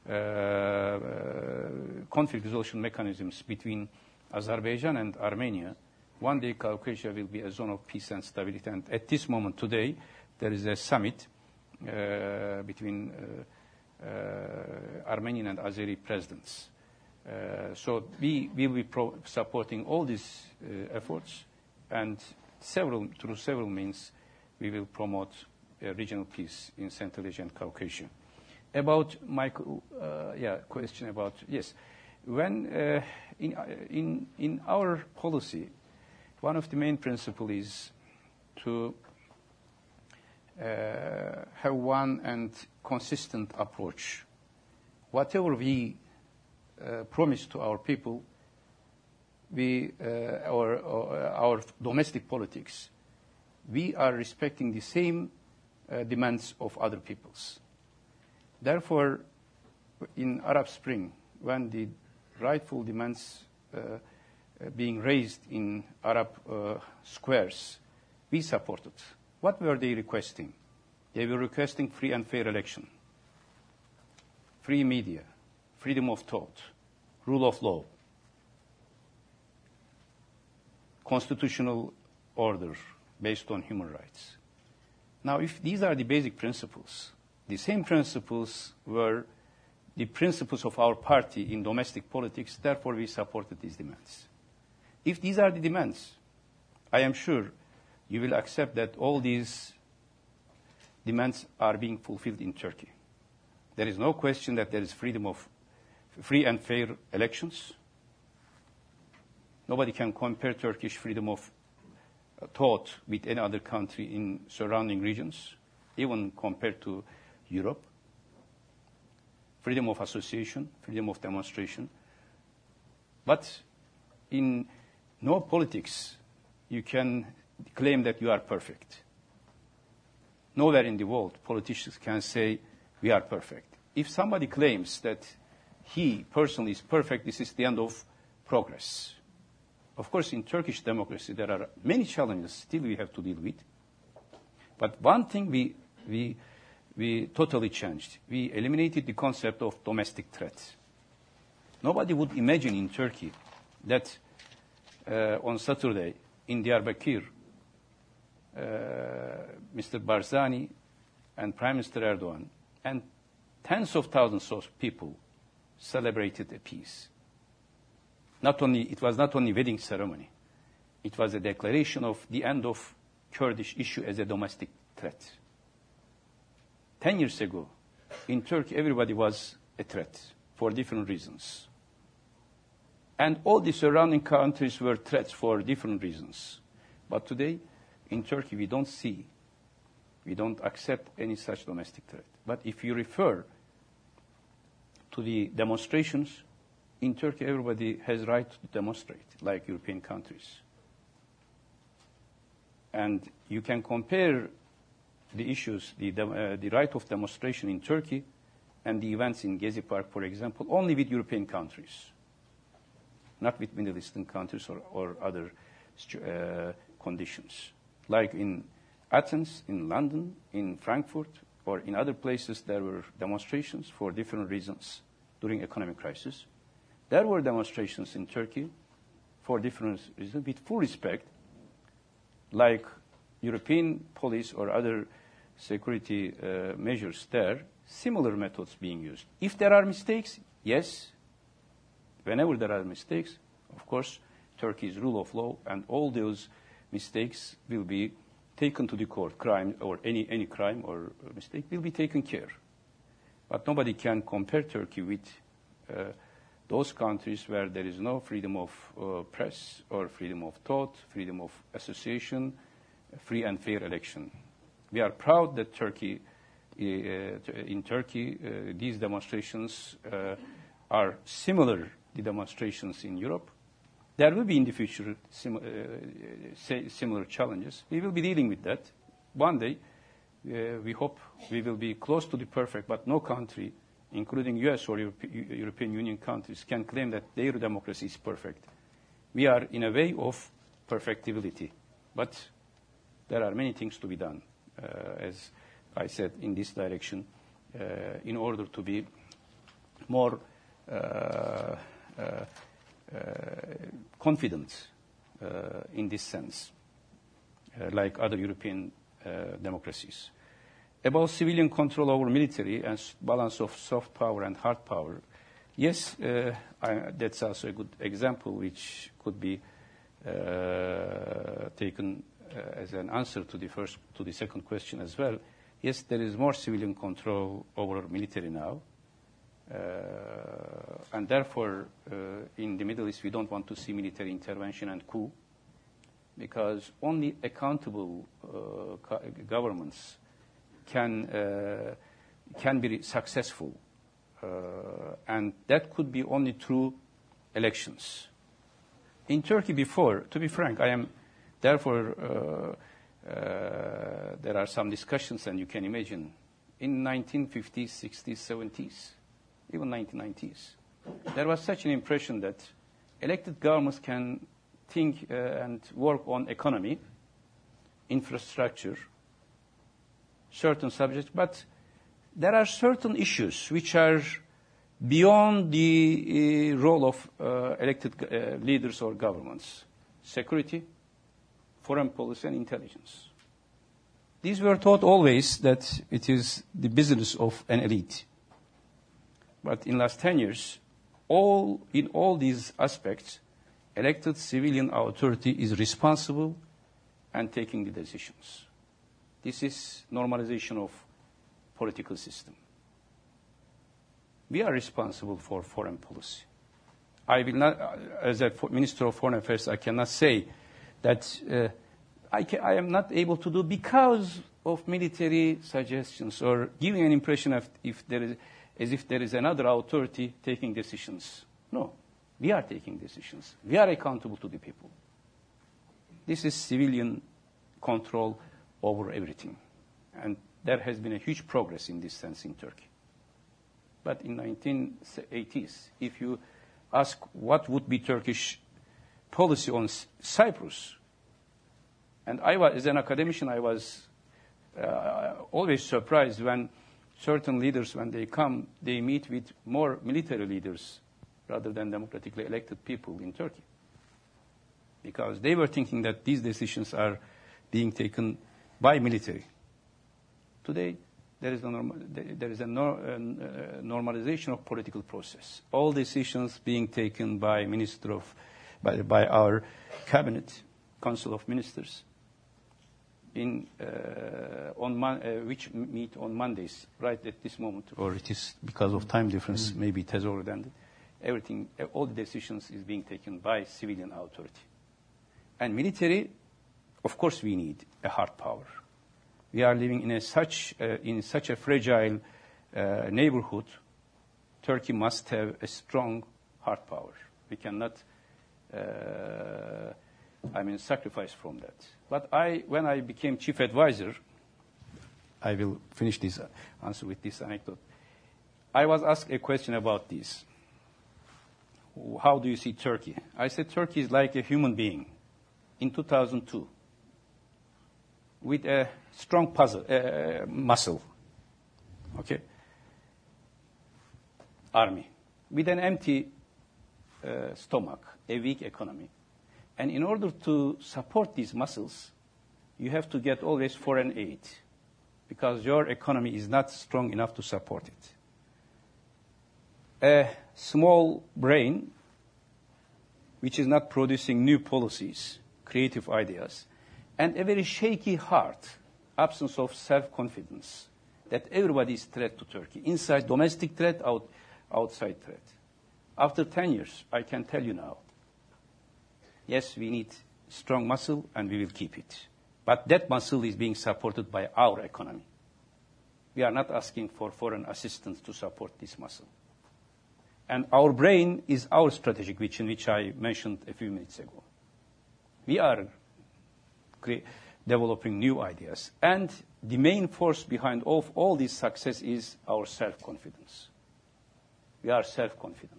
conflict resolution mechanisms between Azerbaijan and Armenia, one day Caucasia will be a zone of peace and stability. And at this moment today, there is a summit between Armenian and Azeri presidents. So we will be supporting all these efforts, and through several means, we will promote regional peace in Central Asia and Caucasia. About Michael, question about, yes. When in our policy, one of the main principles is to have one and consistent approach. Whatever we promise to our people, our domestic politics, we are respecting the same demands of other peoples. Therefore, in Arab Spring, when the rightful demands being raised in Arab squares, we supported. What were they requesting? They were requesting free and fair election, free media, freedom of thought, rule of law, constitutional order based on human rights. Now, if these are the basic principles, the same principles were the principles of our party in domestic politics, therefore we supported these demands. If these are the demands, I am sure you will accept that all these demands are being fulfilled in Turkey. There is no question that there is freedom of free and fair elections. Nobody can compare Turkish freedom of thought with any other country in surrounding regions, even compared to Europe. Freedom of association, freedom of demonstration. But in no politics you can claim that you are perfect. Nowhere in the world politicians can say we are perfect. If somebody claims that he personally is perfect, this is the end of progress. Of course, in Turkish democracy, there are many challenges still we have to deal with. But one thing we totally changed. We eliminated the concept of domestic threat. Nobody would imagine in Turkey that on Saturday in Diyarbakir, Mr. Barzani and Prime Minister Erdogan and tens of thousands of people celebrated a peace. It was not only a wedding ceremony. It was a declaration of the end of Kurdish issue as a domestic threat. 10 years ago, in Turkey, everybody was a threat for different reasons. And all the surrounding countries were threats for different reasons. But today, in Turkey, we don't accept any such domestic threat. But if you refer to the demonstrations, in Turkey, everybody has right to demonstrate, like European countries. And you can compare the issues, the right of demonstration in Turkey and the events in Gezi Park, for example, only with European countries, not with Middle Eastern countries or other conditions. Like in Athens, in London, in Frankfurt, or in other places, there were demonstrations for different reasons during economic crisis. There were demonstrations in Turkey for different reasons with full respect, like European police or other security measures there, similar methods being used. If there are mistakes, yes. Whenever there are mistakes, of course, Turkey's rule of law and all those mistakes will be taken to the court. Crime or any crime or mistake will be taken care. But nobody can compare Turkey with those countries where there is no freedom of press or freedom of thought, freedom of association, free and fair election. We are proud that in Turkey, these demonstrations are similar to demonstrations in Europe. There will be in the future similar challenges. We will be dealing with that. One day, we hope we will be close to the perfect, but no country, including US or European Union countries, can claim that their democracy is perfect. We are in a way of perfectibility, but there are many things to be done, as I said, in this direction, in order to be more confident in this sense, like other European democracies. About civilian control over military and balance of soft power and hard power, yes, that's also a good example which could be taken as an answer to the second question as well. Yes, there is more civilian control over military now. And therefore, in the Middle East, we don't want to see military intervention and coup, because only accountable governments can be successful. And that could be only through elections. In Turkey before, to be frank, therefore, there are some discussions, and you can imagine, in 1950s, 60s, 70s, even 1990s, there was such an impression that elected governments can think and work on economy, infrastructure, certain subjects, but there are certain issues which are beyond the role of elected leaders or governments: security, foreign policy, and intelligence. These were taught always that it is the business of an elite. But in the last 10 years, in all these aspects, elected civilian authority is responsible and taking the decisions. This is normalization of political system. We are responsible for foreign policy. I will not, as a Minister of Foreign Affairs, I cannot say that I am not able to do because of military suggestions or giving an impression of as if there is another authority taking decisions. No, we are taking decisions. We are accountable to the people. This is civilian control over everything. And there has been a huge progress in this sense in Turkey. But in 1980s, if you ask what would be Turkish policy on Cyprus, and as an academician, I was always surprised when certain leaders, when they come, they meet with more military leaders rather than democratically elected people in Turkey. Because they were thinking that these decisions are being taken by military. Today, there is a normalization of political process. All decisions being taken by by our cabinet, council of ministers. which meet on Mondays, right at this moment, or it is because of time difference, maybe it has already ended. Everything, all the decisions is being taken by civilian authority. And military, of course, we need a hard power. We are living in such a fragile neighborhood. Turkey must have a strong hard power. We cannot, sacrifice from that. But when I became chief advisor, I will finish this answer with this anecdote. I was asked a question about this. How do you see Turkey? I said Turkey is like a human being in 2002 with a strong muscle, okay? Army, with an empty stomach, a weak economy. And in order to support these muscles, you have to get always foreign aid because your economy is not strong enough to support it. A small brain, which is not producing new policies, creative ideas, and a very shaky heart, absence of self-confidence, that everybody is threat to Turkey, inside domestic threat, outside threat. After 10 years, I can tell you now, yes, we need strong muscle, and we will keep it. But that muscle is being supported by our economy. We are not asking for foreign assistance to support this muscle. And our brain is our strategic vision, which I mentioned a few minutes ago. We are developing new ideas. And the main force behind all this success is our self-confidence. We are self-confident.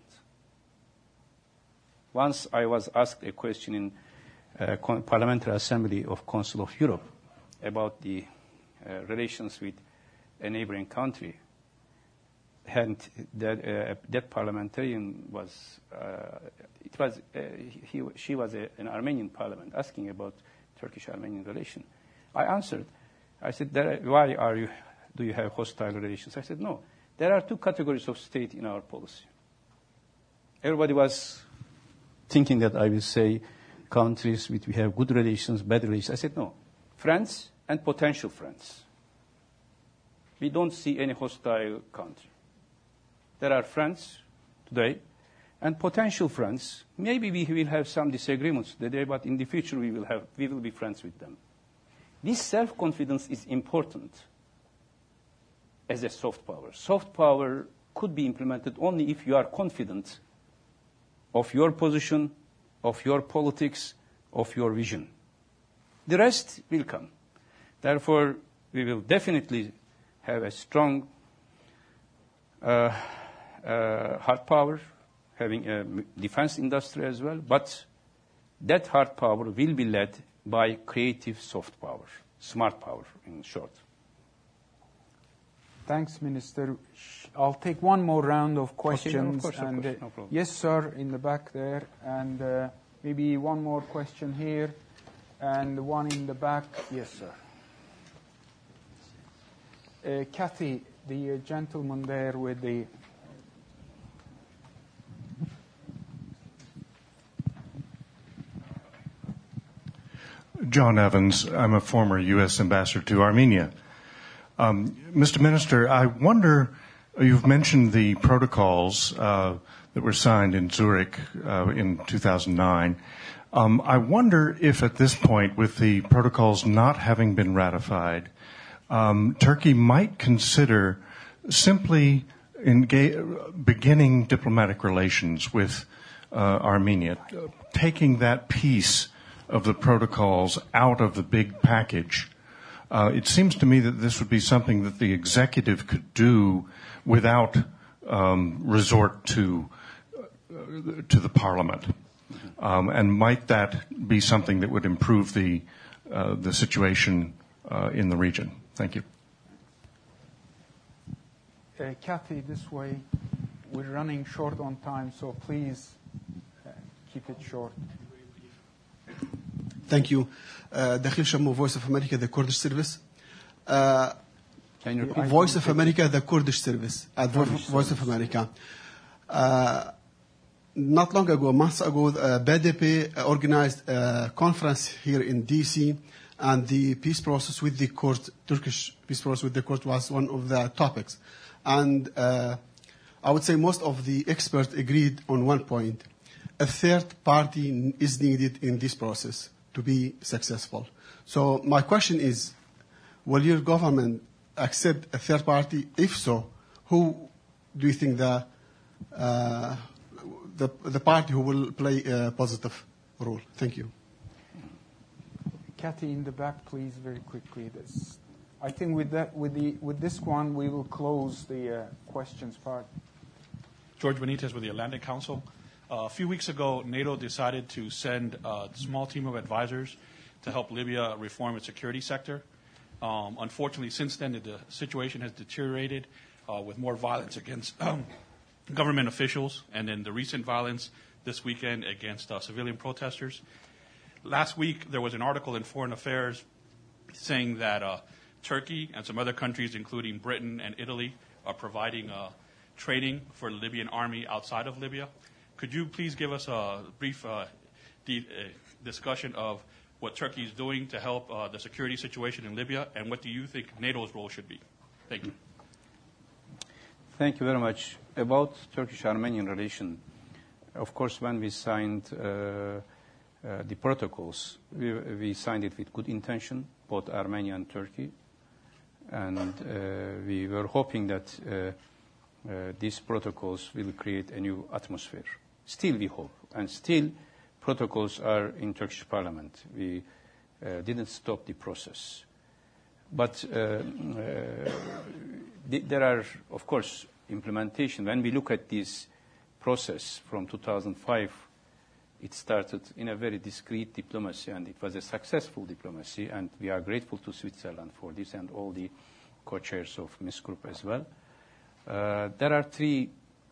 Once I was asked a question in Parliamentary Assembly of Council of Europe about the relations with a neighboring country. And that parliamentarian was, she was an Armenian parliament asking about Turkish-Armenian relation. I answered. I said, why do you have hostile relations? I said, no. There are two categories of state in our policy. Everybody was thinking that I will say countries with we have good relations, bad relations. I said, no. Friends and potential friends. We don't see any hostile country. There are friends today and potential friends. Maybe we will have some disagreements today, but in the future we will be friends with them. This self-confidence is important as a soft power. Soft power could be implemented only if you are confident of your position, of your politics, of your vision. The rest will come. Therefore, we will definitely have a strong hard power, having a defense industry as well, but that hard power will be led by creative soft power, smart power, in short. Thanks, Minister. I'll take one more round of questions. Okay, no, of course, no problem. Yes, sir, in the back there, and maybe one more question here, and one in the back. Yes, sir. Kathy, the gentleman there with the... John Evans. I'm a former U.S. ambassador to Armenia. Mr. Minister, I wonder, you've mentioned the protocols that were signed in Zurich in 2009. I wonder if at this point, with the protocols not having been ratified, Turkey might consider simply beginning diplomatic relations with Armenia, taking that piece of the protocols out of the big package. It seems to me that this would be something that the executive could do without resort to the parliament. And might that be something that would improve the situation in the region? Thank you. Kathy, this way. We're running short on time, so please keep it short. Thank you. Dakhil Shammo, Voice of America, the Kurdish Service. Voice of America, the Kurdish Service at Voice of America. Not long ago, months ago, BDP organized a conference here in D.C., and the peace process with the court, Turkish peace process with the court was one of the topics. And I would say most of the experts agreed on one point. A third party is needed in this process to be successful. So my question is, will your government accept a third party? If so, who do you think the party who will play a positive role? Thank you. Kathy, in the back, please, very quickly. I think with this one, we will close the questions part. George Benitez with the Atlantic Council. A few weeks ago, NATO decided to send a small team of advisors to help Libya reform its security sector. Unfortunately, since then, the situation has deteriorated with more violence against government officials, and then the recent violence this weekend against civilian protesters. Last week, there was an article in Foreign Affairs saying that Turkey and some other countries, including Britain and Italy, are providing training for the Libyan army outside of Libya. Could you please give us a brief discussion of what Turkey is doing to help the security situation in Libya, and what do you think NATO's role should be? Thank you. Thank you very much. About Turkish-Armenian relation, of course, when we signed the protocols, we signed it with good intention, both Armenia and Turkey, and we were hoping that these protocols will create a new atmosphere. Still we hope, and still protocols are in Turkish parliament. We didn't stop the process. But there are, of course, implementation. When we look at this process from 2005, it started in a very discreet diplomacy, and it was a successful diplomacy, and we are grateful to Switzerland for this and all the co-chairs of Minsk Group as well. There are three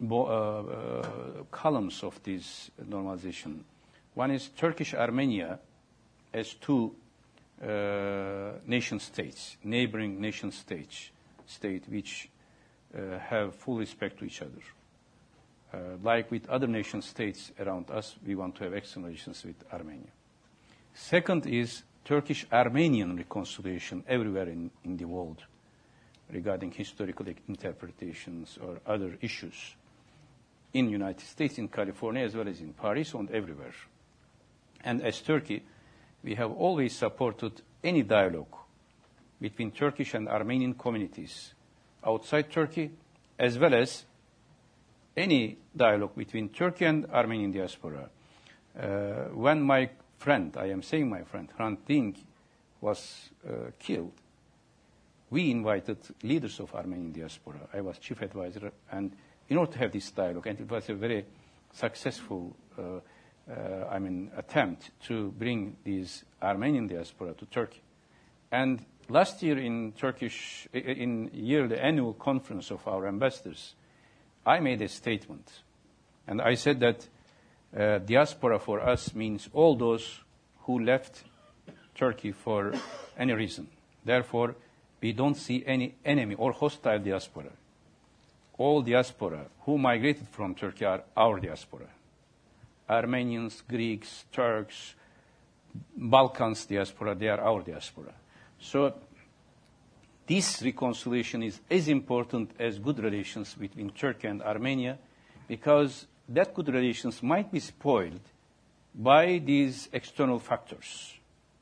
columns of this normalization. One is Turkish-Armenia as two nation states, neighboring nation states, which have full respect to each other. Like with other nation states around us, we want to have excellent relations with Armenia. Second is Turkish-Armenian reconciliation everywhere in the world regarding historical interpretations or other issues in the United States, in California, as well as in Paris and everywhere. And as Turkey, we have always supported any dialogue between Turkish and Armenian communities outside Turkey, as well as any dialogue between Turkey and Armenian diaspora. When my friend, I am saying my friend, Hrant Dink, was killed, we invited leaders of Armenian diaspora. I was chief advisor, and in order to have this dialogue, and it was a very successful attempt to bring these Armenian diaspora to Turkey. And last year in yearly annual conference of our ambassadors, I made a statement, and I said that diaspora for us means all those who left Turkey for any reason. Therefore, we don't see any enemy or hostile diaspora. All diaspora who migrated from Turkey are our diaspora. Armenians, Greeks, Turks, Balkans diaspora, they are our diaspora. So this reconciliation is as important as good relations between Turkey and Armenia, because that good relations might be spoiled by these external factors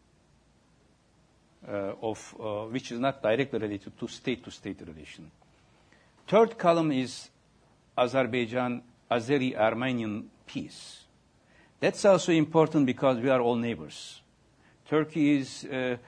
which is not directly related to state-to-state relation. Third column is Azeri-Armenian peace. That's also important because we are all neighbors. Turkey is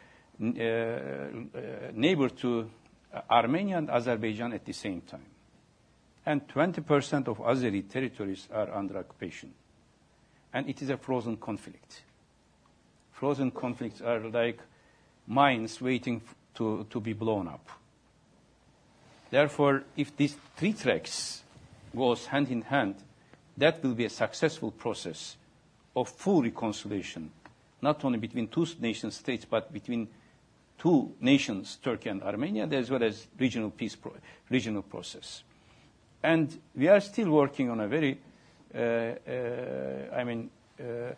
neighbor to Armenia and Azerbaijan at the same time. And 20% of Azeri territories are under occupation. And it is a frozen conflict. Frozen conflicts are like mines waiting to be blown up. Therefore, if these three tracks goes hand in hand, that will be a successful process of full reconciliation, not only between two nation states, but between two nations, Turkey and Armenia, as well as regional peace, regional process. And we are still working on a very,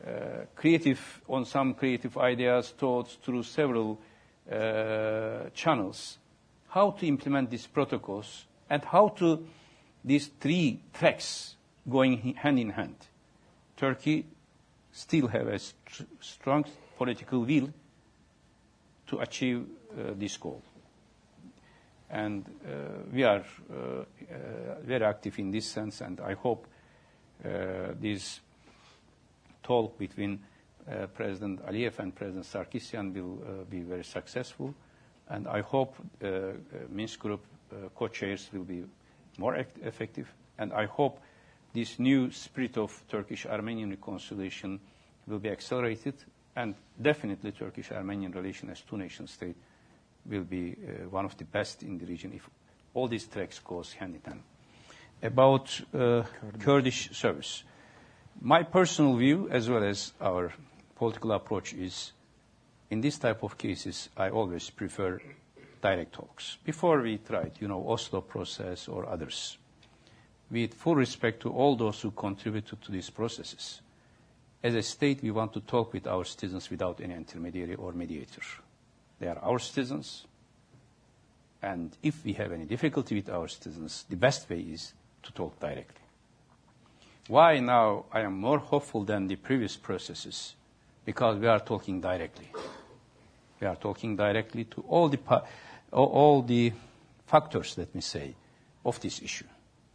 some creative ideas, thoughts through several channels, how to implement these protocols and how to these three tracks going hand in hand. Turkey still have a strong political will to achieve this goal. And we are very active in this sense, and I hope this talk between President Aliyev and President Sarkisyan will be very successful. And I hope Minsk Group co-chairs will be more effective. And I hope this new spirit of Turkish-Armenian reconciliation will be accelerated. And definitely Turkish-Armenian relation as two-nation state will be one of the best in the region if all these tracks goes hand in hand. About Kurdish service. My personal view, as well as our political approach, is in this type of cases, I always prefer direct talks. Before we tried, Oslo process or others, with full respect to all those who contributed to these processes, as a state, we want to talk with our citizens without any intermediary or mediator. They are our citizens, and if we have any difficulty with our citizens, the best way is to talk directly. Why now I am more hopeful than the previous processes? Because we are talking directly. We are talking directly to all the factors, let me say, of this issue.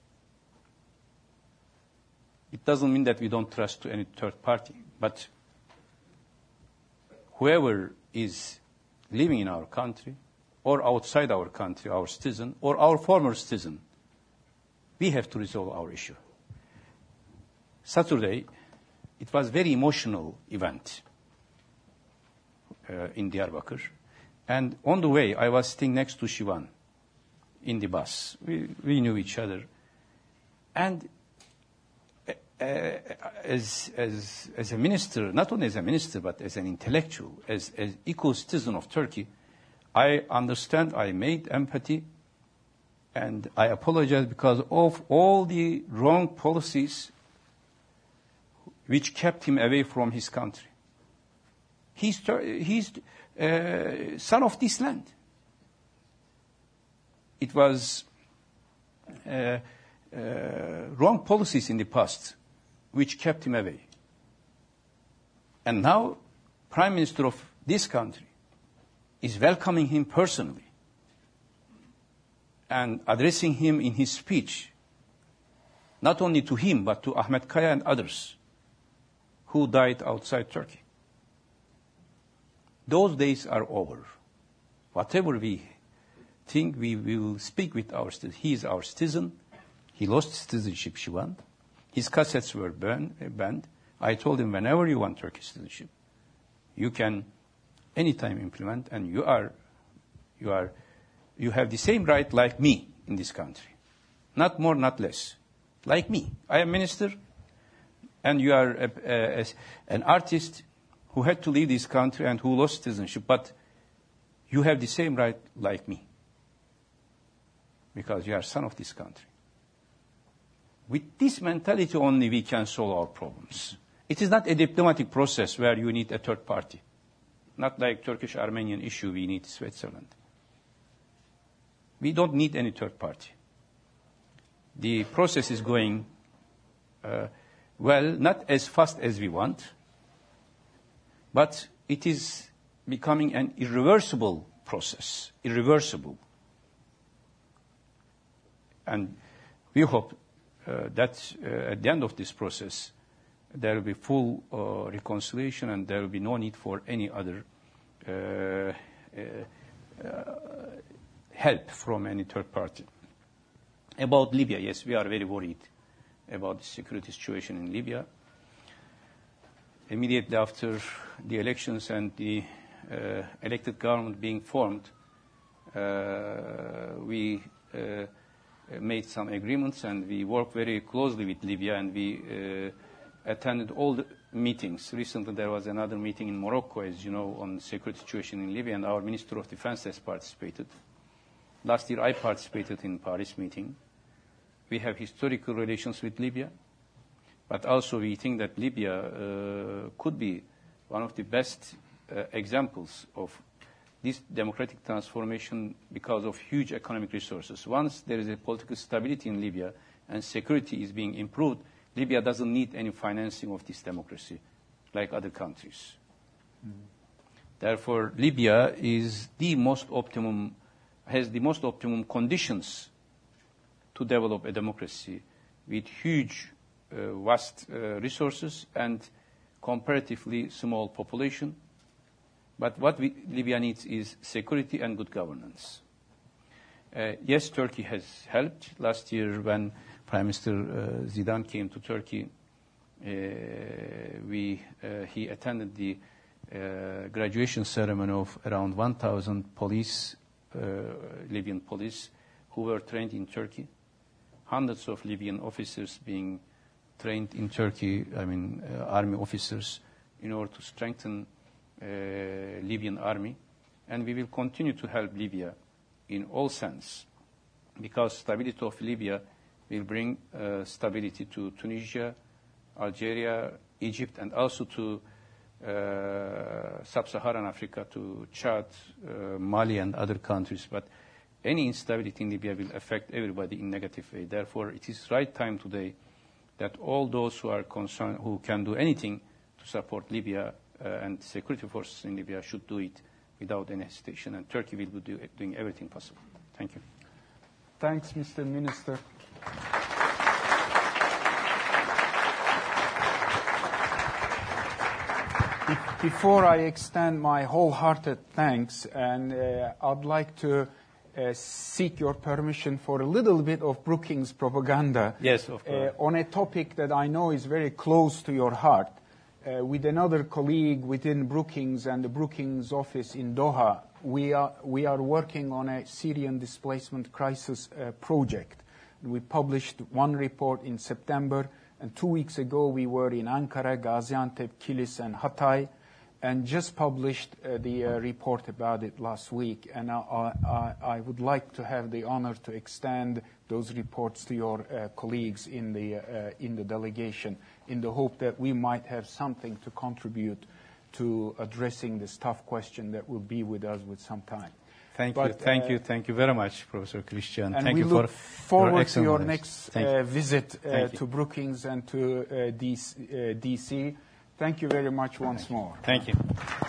It doesn't mean that we don't trust to any third party, but whoever is living in our country or outside our country, our citizen or our former citizen, we have to resolve our issue. Saturday, it was a very emotional event in Diyarbakir. And on the way, I was sitting next to Shivan in the bus. We knew each other. And as a minister, not only as a minister, but as an intellectual, as equal citizen of Turkey, I understand, I made empathy, and I apologize because of all the wrong policies which kept him away from his country. He's son of this land. It was wrong policies in the past which kept him away. And now, Prime Minister of this country is welcoming him personally and addressing him in his speech, not only to him, but to Ahmet Kaya and others who died outside Turkey. Those days are over. Whatever we think, we will speak with our citizen. He is our citizen. He lost citizenship, Shivan. His cassettes were banned. I told him, whenever you want Turkish citizenship, you can anytime implement, and you have the same right like me in this country. Not more, not less. Like me. I am minister, and you are an artist who had to leave this country and who lost citizenship, but you have the same right like me because you are son of this country. With this mentality only we can solve our problems. It is not a diplomatic process where you need a third party. Not like Turkish-Armenian issue, we need Switzerland. We don't need any third party. The process is going well, not as fast as we want, but it is becoming an irreversible process, irreversible. And we hope that at the end of this process, there will be full reconciliation and there will be no need for any other help from any third party. About Libya, yes, we are very worried about the security situation in Libya. Immediately after the elections and the elected government being formed, we made some agreements and we worked very closely with Libya and we attended all the meetings. Recently there was another meeting in Morocco, as you know, on the security situation in Libya, and our Minister of Defense has participated. Last year I participated in Paris meeting. We have historical relations with Libya. But also we think that Libya could be one of the best examples of this democratic transformation because of huge economic resources. Once there is a political stability in Libya and security is being improved, Libya doesn't need any financing of this democracy like other countries. Therefore, Libya is has the most optimum conditions to develop a democracy with huge, vast resources and comparatively small population. But what Libya needs is security and good governance. Yes, Turkey has helped. Last year when Prime Minister Zidane came to Turkey, he attended the graduation ceremony of around 1,000 police, Libyan police, who were trained in Turkey. Hundreds of Libyan officers being trained in Turkey, army officers, in order to strengthen Libyan army. And we will continue to help Libya in all sense, because stability of Libya will bring stability to Tunisia, Algeria, Egypt, and also to sub-Saharan Africa, to Chad, Mali, and other countries. But any instability in Libya will affect everybody in a negative way. Therefore, it is right time today that all those who are concerned, who can do anything to support Libya and security forces in Libya should do it without any hesitation. And Turkey will be doing everything possible. Thank you. Thanks, Mr. Minister. Before I extend my wholehearted thanks, and I'd like to seek your permission for a little bit of Brookings propaganda. Yes, of course. On a topic that I know is very close to your heart. With another colleague within Brookings and the Brookings office in Doha, we are working on a Syrian displacement crisis project. We published one report in September, and 2 weeks ago we were in Ankara, Gaziantep, Kilis, and Hatay, and just published the report about it last week. And I would like to have the honor to extend those reports to your colleagues in the delegation, in the hope that we might have something to contribute to addressing this tough question that will be with us with some time. Thank you very much, Professor Christian. And thank we you look forward to your next visit to Brookings and to DC. Thank you very much once more. Thank you.